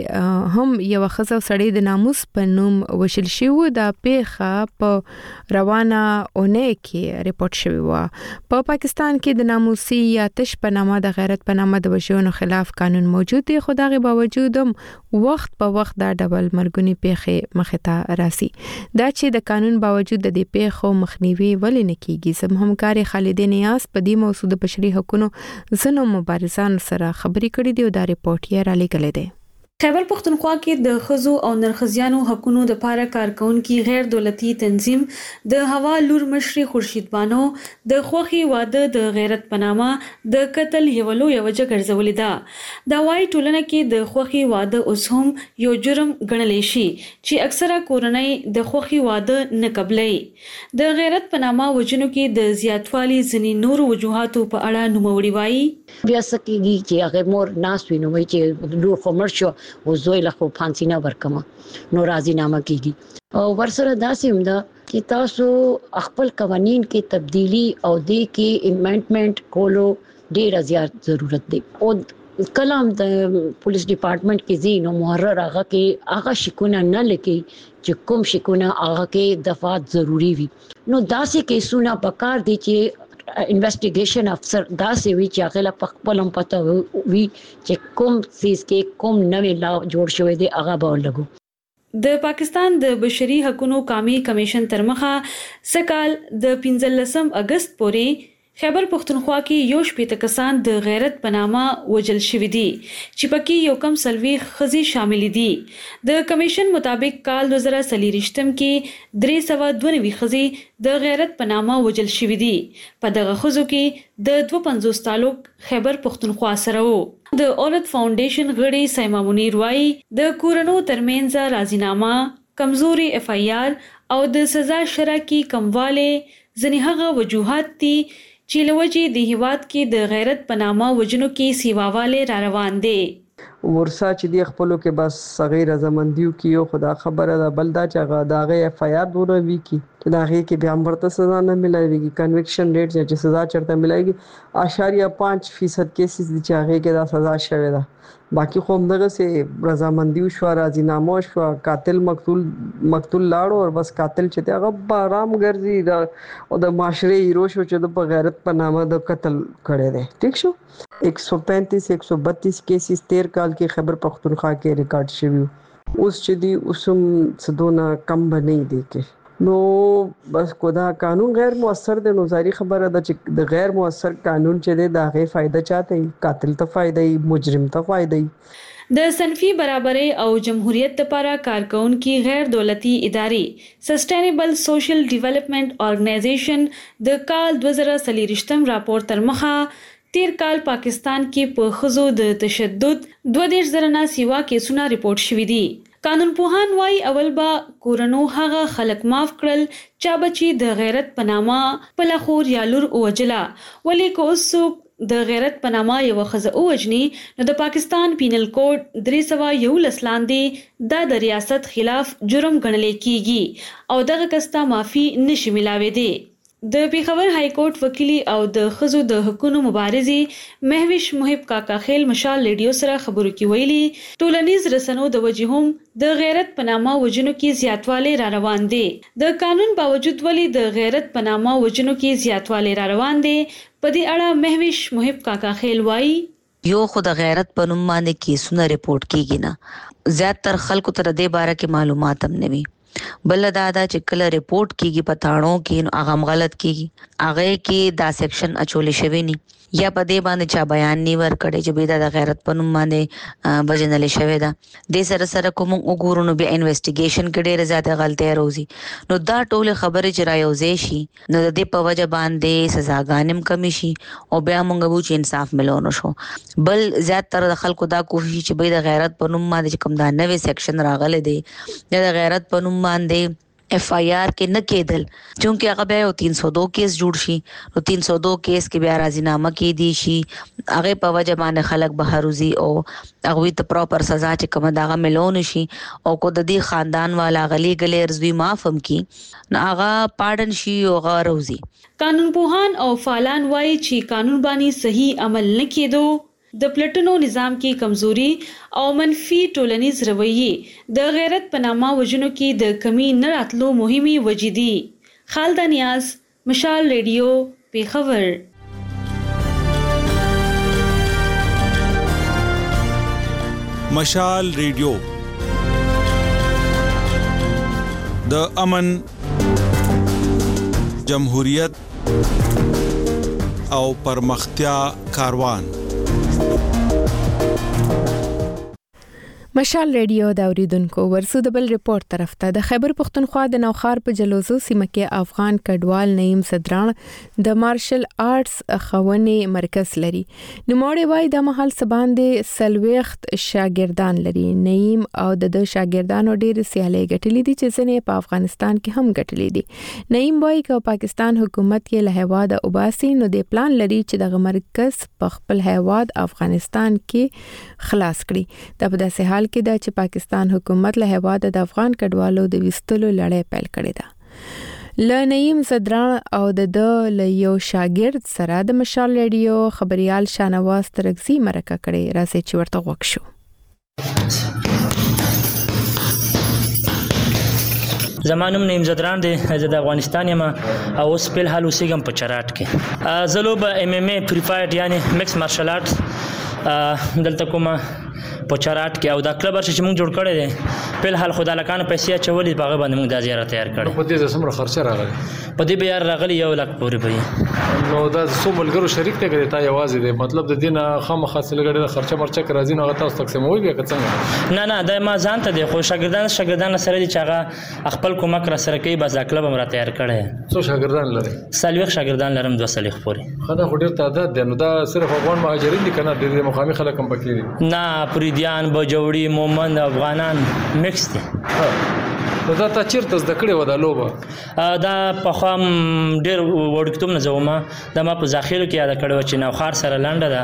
کې هم یو خزه سړی د ناموس په نوم وشل شو، د پیښه په روانه اونۍ کې ریپورت شوی و. په پاکستان کې د ناموسي یا تش په نامه د غیرت په نامه د وژنو خلاف قانون موجود دی، خو دغه باوجود هم وخت په وخت دا ډول مرګونی پیښې مخه ته راسي. دا چې د قانون باوجود د دې پیښو مخنیوي ولې نه کیږي، زم همکار خالد نیاز په دې موضوع د بشري حقوقو زنو مبارزان سره خبرې کړې دی او دا ریپورت یې را لګلې دی. خیبر پختونخوا کې د خزو او نرخزیانو حقونو د پاره کارکونکو غیر دولتي تنظیم د هوا لور مشري خورشید بانو د خوخي واده د غیرت پنامه د قتل یو لوی وجه ګرځولې ده. دا وايي ټولنه کې د خوخي واده اوس هم یو جرم ګڼل شي چې اکثره کورنۍ د خوخي واده نه قبلې. د غیرت پنامه وجنو کې د زیاتوالي ځنی نور وجوهاتو په اړه نوموړي وايي بیا سکیږي چې هغه مور ناس ویني وای چې لور خمر شو او زوی له خو فانسی نه ورکما نو راضی نامه کیږي او ورسره داسې هم ده چې تاسو خپل قوانين کې تبدیلی او د کې امندمنت کولو ډیر زیات ضرورت دی. او کلام د پولیس ډپارټمنټ کې زینو محرر هغه کې هغه شکونه نه لکې چې کوم شکونه هغه کې دفعات ضروری وي. نو داسې کیسونه پکار دي چې انویسټیګیشن افسر دا سی وی چې هغه په خپل هم پته وي چې کوم سیس کې کوم نوې لا جوړ شوی دی هغه به لګو. د پاکستان د بشري حقوقو قومي کمیشن ترمخه سکهال د پنځلسم اگست پورې خیبر پختونخوا کې یو شپېته کسان د غیرت پنامه وجل شوی دي چې پکې یو کم سلوي خزي شامل دي. د کمیشن مطابق کال دو هزار سلیریشتم کې درې سوه دوه نوي خزي د غیرت پنامه وجل شوی دي. په دغه خزو کې د دوه پنځوس تعلق خیبر پختونخوا سره وو. د اولد فاونډیشن غړي سایما منیر وايي د کورونو ترمنځ راضینامه کمزوري اف ای آر او د سزا شرع کې کمواله ځنی هغه وجوهات دي چې لوجي د هیواد کې د غیرت پنامه وجنو کې سیواواله را روان دي. ورسا چې دی خپلو کې بس صغیر رضامندیو کې یو خدا خبره ده بل دا چې هغه د هغې اف آی آر دونه وي کی چې د هغې کې بیا هم ورته سزا نه میلاویږي کنویکشن ریټ چې سزا چېرته میلاویږي اشاریه پانچ فیصد کیسز دي چې هغې کې دا سزا شوې ده. باقي خو همدغسې رضامندي وشوه راضینامه وشوه قاتل مقتول مقتول لاړو او بس قاتل چې دی هغه به ارام ګرځي او د معاشرې هیرو شو چې د په غیرت په نامه د قتل کړی دی. ٹھیک شو ایک سو پینتیس ایک سو بتیس کیسز تیر کال کې خیبر پختونخوا کې ریکارډ شوي اوس چې دی اوس هم څه دونه کم به نه دی کې نو بس کو دا قانون غیر مؤثر دی. نو ظاهري خبره ده چې د غیر مؤثر قانون چې دی د هغې فایده چاته وي قاتل ته فایده وي مجرم ته فایده وي. د صنفي برابرۍ او جمهوریت لپاره کارکونکي غیر دولتي ادارې سسټینیبل سوشل ډیولپمنٹ ارګنایزیشن د کال دوه زره څلوېښتم راپور تر مخه تیر کال پاکستان کې په ښځو د تشدد دوه دېرش زره نه سیوا کیسونه ریپورټ شوي دي. قانون پوهان وایي اول به کورنو هغه خلک معاف کړل چا به چې د غیرت په نامه خپله خور یا لور ووجله ولې که اوس څوک د غیرت په نامه یوه ښځه ووجني نو د پاکستان پینل کوډ درې سوه یولس لاندې دا د ریاست خلاف جرم ګڼلی کیږي او دغه کس ته معافي نشي میلاوېدی. د پیښور های کورټ وکیلي او د ښځو د حقونو مبارزې مهوش محب کاکا خیل مشال ریډیو سره خبرو کې ویلي ټولنیز رسنو د وجې هم د غیرت په نامه وجنو کې زیاتوالی را روان دی. د قانون باوجود ولې د غیرت په نامه وجنو کې زیاتوالی را روان دی په دې اړه مهوش محب کاکا خیل وایي یو خو د غیرت په نوم باندې کیسونه ریپورټ کیږي نه زیاتره خلکو ته د دې باره کې معلومات هم نه وي. بل دا دا چې کله ریپورټ کیږي په تاړو کې نو هغه غلط کیږي هغه کې دا سیکشن اچولې شوی ني یا په دې باندې چا بیان نی ور کړي چې به د غیرت په نوم باندې بجنلې شوی دا د سره سره کوم وګورو نو بیا انویسټیګیشن کې ډېر زیاته غلطي راوځي نو دا ټول خبره چې رايوځي شي نو د دې په وجه باندې سزاګانم کمی شي او بیا موږ وو چې انصاف ملونه شو. بل زیاتره د خلکو دا کوشش چې به د غیرت په نوم باندې کوم دا نوې سیکشن راغله دی د غیرت په نوم باندې اف آی آر کې نه کېدل چونکه هغه بیا یو تین سو دو کیس جوړ شي نو تین سو دو کیس کې بیا راضینامه کې دي شي هغه په وجه باندې خلک بهروزي او هغه ته پراپر سزا چې کوم داغه ملون شي او کو د دې خاندان والا غلي غلي رضوی معاف هم کی نو هغه پاډن شي او هغه روزي. قانون پوهان او فعالان وایي چې قانون باندې صحیح عمل نه کېدو د پلټنو نظام کې کمزوري او منفي ټولنیز رویه د غیرت په نامه وجنو کې د کمی نه راتلو مهمي وجې دي. خالده نیاز مشال ریډیو پیښور. مشال ریډیو د امن جمهوریت او پرمختیا کاروان. مشال ریډیو دا اوریدونکو ورسو د بل ریپورت طرف ته د خیبر پختونخوا د نوخار په جلوزو سیمه کې افغان کډوال نعیم صدران د مارشل آرټس خونې مرکز لري. نوموړی وایي د محل سباندې سلويخت شاګردان لري. نعیم او د شاګردانو ډېر سیالي ګټلې دي چې ځنې په افغانستان کې هم ګټلې دي. نعیم وایي چې پاکستان حکومت یې له هیواد اوباسي نو د پلان لري چې د مرکز په خپل هیواد افغانستان کې خلاص کړي. دا په داسې حال کې دا چې پاکستان حکومت له هیواد د افغان کډوالو د وستلو لړۍ پیل کړې ده. ل نعیم صدران او د د یو شاګرد سره د مشال ریډیو خبريال شانواز ترغزي مرکه کړې راځي چې ورته وښ شو. زمانم نعیم صدران دی د افغانستان یم او اوس په حال اوسېږم په چراټ کې زلو به ام ام ای پریفایډ یعنی میکس مارشل آرټس دلته کومه په چراټ کې او دا کلب چې موږ جوړ کړی دی په حال خدای لکانه پیسې چولې په هغه باندې موږ دا زیارت تیار کړی. په دې سمره خرچه راغلی په دې بیا راغلی یو لک پورې پي نو دا څو ملګرو شریک ته کړی تا یوازې دی مطلب د دین خامخا سلګړې د خرچه مرچه راځي نو هغه تاسو تقسیموي بیا څنګه نه نه د ما ځان ته دی خو شاګردان شاګردان سره دي چې هغه خپل کومک را سره کوي بس کلب هم را تیار کړی. څو شاګردان لري؟ سلويخ شاګردان لرم دوه سلیخ پورې. خدا خو ډیر تعداد دی نو دا صرف افغان مهاجرین دي کنه د مقامي خلک هم پکې دي؟ نه پریدیان بجوړي مومند افغانان مکس دي. دا تا چیرته زده کړې و دا لوبه؟ دا په خام ډېر وړکتوب نه زومه دا ما په ذخیره کې یاد کړو چې نوخار سره لنډه ده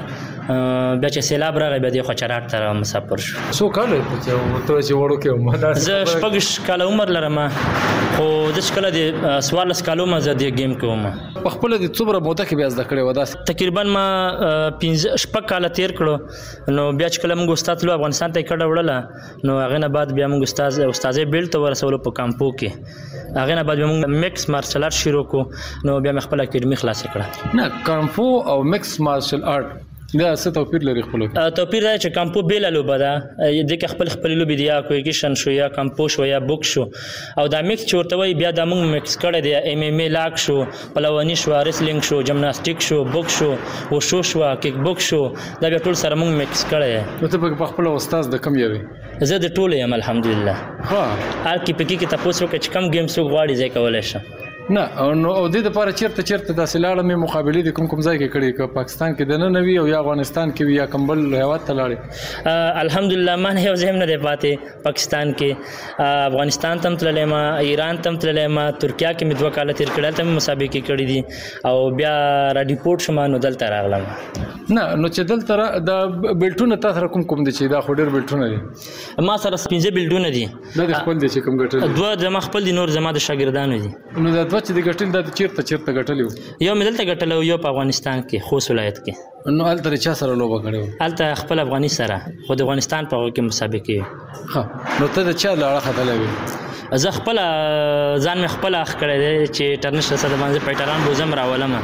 بیا چې سیلاب راغی بیا د خچراټ ته مسافر شو. څو کال ته چې وړو کې ما زه شپږ کال عمر لرم خو د کله د سوالس کالو ما زه د گیم کوم. په خپل د څومره موده کې بیا زده کړې و دا تقریبا ما پنځه شپږ کال تیر کړو نو بیا چې کله موږ استاد لو افغانستان ته کډه وړله نو هغه نه بعد بیا موږ استاد استادې بیل ته ورسول په کامپو کې هغه نه بعد موږ میکس مارشل آرټ شروع کو نو بیا مې خپل اکیډمي خلاص کړه. نه کامپو او میکس مارشل آرټ دا څه توپیر لري خپل کې؟ توپیر دا چې کامپو بیل لوبه ده د کې خپل خپل لوبي دی یا کویکشن شو یا کامپو شو یا بوک شو او دا میکس چورته وي بیا د موږ میکس کړه دی ایم ایم ای لاک شو پلوانی شو ریسلینګ شو جمناستیک شو بوک شو او شو شو کیک بوک شو دا بیا ټول سره موږ میکس کړه. نو ته په خپل استاد د کم یوي؟ زه د ټولو یم الحمدلله. ها هر کی پکې کې تاسو کې کم گیم سو غواړي ځای کولای شم. نه نو او د لپاره چیرته چیرته د سلاله مې مقابله د کوم کوم ځای کې کړي ک پاکستان کې د نه نوي او یا افغانستان کې یا کمبل هیواد ته لاړې؟ الحمدلله ما نه یو ځای نه دی پاتې پاکستان کې افغانستان تم تللی ما ایران تم تللی ما ترکیه کې مې دوه کاله تیر کړل ته مسابقې کړې دي او بیا را ډیپورټ شوم نو دلته راغلم. نه نو چې دلته د بیلټونه تاسو کوم کوم دي چې دا خو ډېر بیلټونه دي؟ ما سره پنځه بیلټونه دي. دا د خپل دي چې کوم ګټل؟ دوه زما خپل دي نور زما د شاګردانو دي. نو دا چې د ګټل د چیرته چیرته ګټلیو؟ یو مې دلته ګټلو یو په افغانستان کې خوست ولایت کې. نو هلته چا سره لوبه کړې؟ هلته خپل افغاني سره خو د افغانستان په هغه کې مسابقې. ها نو ته د چا لاړه ختلې وې؟ زه خپل ځان مې خپل اخ کړی دی چې انټرنیشنل سره باندې پټران بوزم راولم.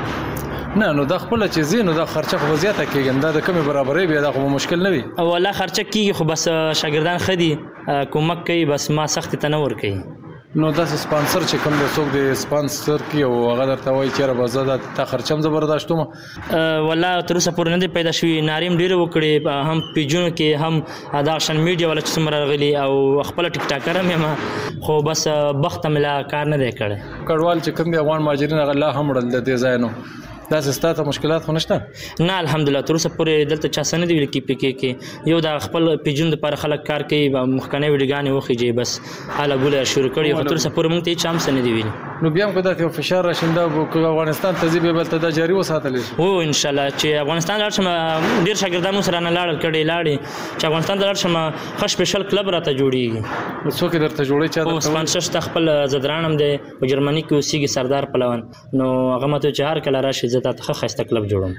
نه نو دا خپل چې زینو دا خرچه خو زیاته کېږي دا د کمی برابرې بیا دا خو مشکل نه وي. والله خرچه کېږي خو بس شاګردان خدي کومک کوي بس ما سخت تنور کوي. نو دا سپانسر چې کوم د څوک د سپانسر کی او هغه درته وایي چې را بزاده تا خرچم زبرداشت وم؟ والله تر اوسه پورې نه دی پیدا شوی. ناریم ډیره وکړي هم پیجونو کې هم دا شن میډیا ولا چې څومره راغلي او خپل ټیک ټاکر مې خو بس بخت ملا کار نه دی کړی. کډوال چې کوم د افغان مهاجرین هغه لا هم وړل د دې ځای نو دا ستاسو مشکلات خو نشته؟ نه الحمدلله تر اوسه پورې دلته چا څه نه دی ویل کې پکې کې یو دا خپل پیجن لپاره خلک کار کوي مخکنی ویډیوګانې وخیږي بس حاله ګوله شروع کړي خو تر اوسه پورې موږ ته چا هم څه نه دی ویلي. نو بیا هم که دا یو فشار راشنده افغانستان ته ځي بیا به ته دا جاري وساتلی شي؟ هو انشاءالله چې افغانستان لاړ شم ډېر شاګردان مو سره نه لاړل کړي لاړې چې افغانستان ته لاړ شم ښه سپیشل کلب راته جوړېږي. څوک یې درته جوړوي؟ چا درته سپانسر شته خپل زدران هم دی په جرمني کې اوسېږي سردار پلوان نو هغه ماته چې هر کله راشي زه تاته ښه ښایسته کلب جوړم.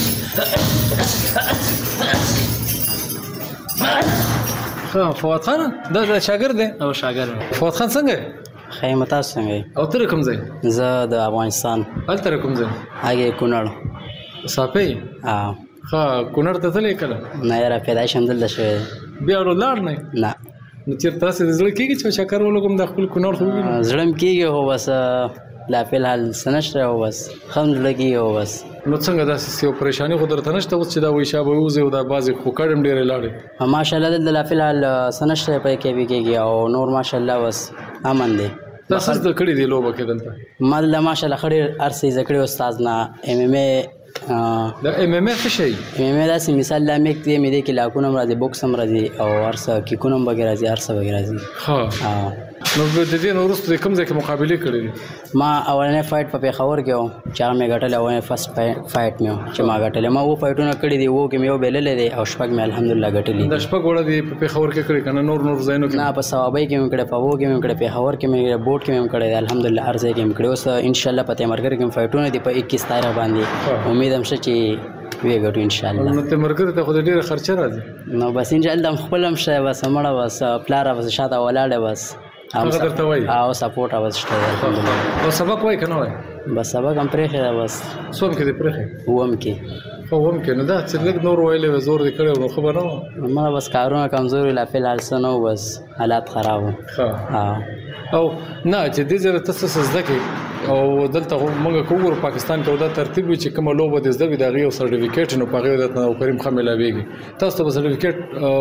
ها فواد خان دا د شاګرد دی؟ او شاګرد. فواد خان څنګه؟ خیر تاسو څنګه؟ او ته کوم ځای؟ زه د افغانستان. هلته کوم ځای؟ هغه کونړ. صافي؟ ها ها کونړ ته تللی کله؟ نه یاره پیدایش هم دلته شوی. بیا ولاړ نه؟ نه. نو چېرته تاسې د زړه کېږي چې چکر ولګم د خپل کونړ خو ووینم؟ زړه مې کېږي خو بس لا فلحال څه نشته او بس ښه مې زړه کېږي او بس. نو څنګه داسې یو پریشاني خو درته نشته اوس چې دا وایي شا به ووځي او دا بعضې خو کډ هم ډېرې لاړې؟ ماشاءالله دلته لا فلحال څه نشته پرې کې بې کېږي او نور ماشاءالله بس امن دی. تا څه زده کړي دي لوبه کې دلته؟ ما دلته ماشاءالله ښه ډېر هر څه زده کړي استاد نه. ایم ایم ای دا ایم ایم ای څه شی؟ ایم ایم ای داسې مثال دا میک دی مې دی کې لاکونه هم راځي بوکس هم راځي او هر څه کیکونه هم پکې راځي هر څه پکې راځي. ښه نو د دې نه وروسته د کوم ځای کې مقابلې کړې دي؟ ما اولنی فایټ په پېښور کې وم چې هغه مې ګټلی اولنی فسټ فایټ مې و چې ما ګټلی. ما اووه فایټونه کړي دي اووه کې مې یو بایللی دی او شپږ مې الحمدلله ګټلي. دا شپږ وړه دي په پېښور کې کړي که نه نور نور ځایونو کې؟ نه په ثوابۍ کې مې کړی په اووه کې مې کړی پېښور کې مې کړی بوټ کې مې کړی دی الحمدلله هر ځای کې مې کړی. اوس انشاءالله په تیمرګر کې مې فایټونه دي په اکیس تاریخ باندې امید هم شته چې وی ګټو انشاءالله. نو تیمرګر ته خو د ډېره خرچه راځي؟ نو بس انشاءالله هم خپل هم شته بس مړه بس پلاره بس شاته ولاړه بس هغه درته وایي؟ او سپورټ اوس شته دی الحمدلله. او سبق وایي که نه وایي؟ بس سبق هم پرېښی ده بس. څوم کې دې پرېښی؟ اووم کې. خو اووم کې نو دا چې لږ نور ویلی وې زور دې کړی نو ښه به نه وه؟ مړه بس کارونه کمزوري لا فلحال څه نه و بس حالات خراب وو. او نه چې دې ځای ته څه زده کړې او دلته خو موږ که وګورو پاکستان کې دا ترتیب وي چې کومه لوبه دې زده وي د هغې یو سرټیفیکېټ نو په هغې درته نوکري ښه میلاویږي. تاسو ته به سرټیفیکېټ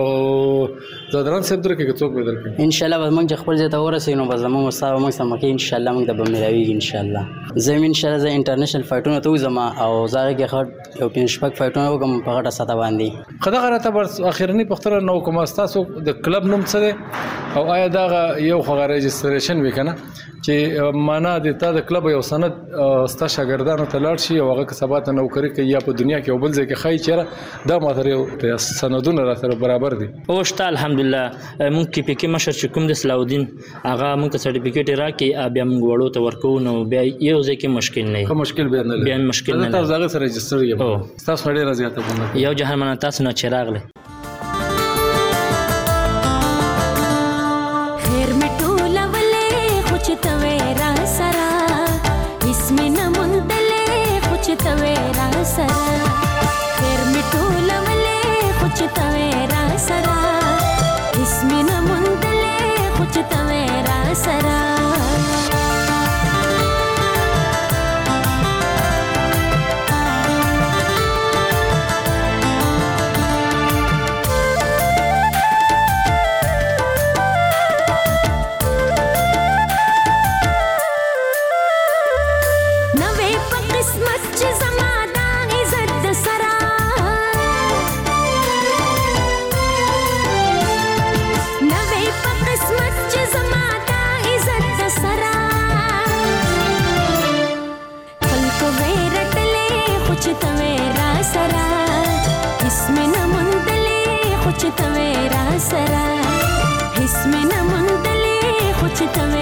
زادران صاحب درکړي که څوک به درکړي؟ انشاءالله به موږ چې خپل ځای ته ورسوي نو بس زموږ استاد به موږ سمه کوي انشاءالله موږ ته به میلاویږي انشاءالله. زه هم انشاءالله زه انټرنیشنل فایټونو ته وځم او زه هغې کې ښه یو پنځه شپږ فایټونه وکړم په غټه سطحه باندې. ښه دغه راته اخرنۍ پوښتنه نه وکړم ستاسو د کلب نوم څه دی؟ او آیا دا یو خو ريجستریشن وکنه چې معنا د تا د کلب یو سند ستا شاګردانو ته لاړ شي او هغه کسبات نوکری کوي یا په دنیا کې او بل ځای کې خای چیرې دا ماته سندونه را سره برابر دي او شته الحمدلله مونږ کې پکې مشر چې کوم د صلاحالدین هغه مونږ سرټیفیکیټ راکې بیا مونږ وړو ته ورکو نو بیا یو ځای کې مشکل نه کوم مشکل بیا نه بیا مشکل نه تاسو هغه سره ريجستر یې تاسو ډېر زیاته بونه یو جهان من تاسو نه چراغله तवेरा सरा इसमें न मुंदले कुछ तवेरा सरा फिर मिटू लवले कुछ तवेरा सरा इसमें न मुंदले कुछ तवेरा सरा तवेरा सरा इसमें न मुंदले कुछ तवे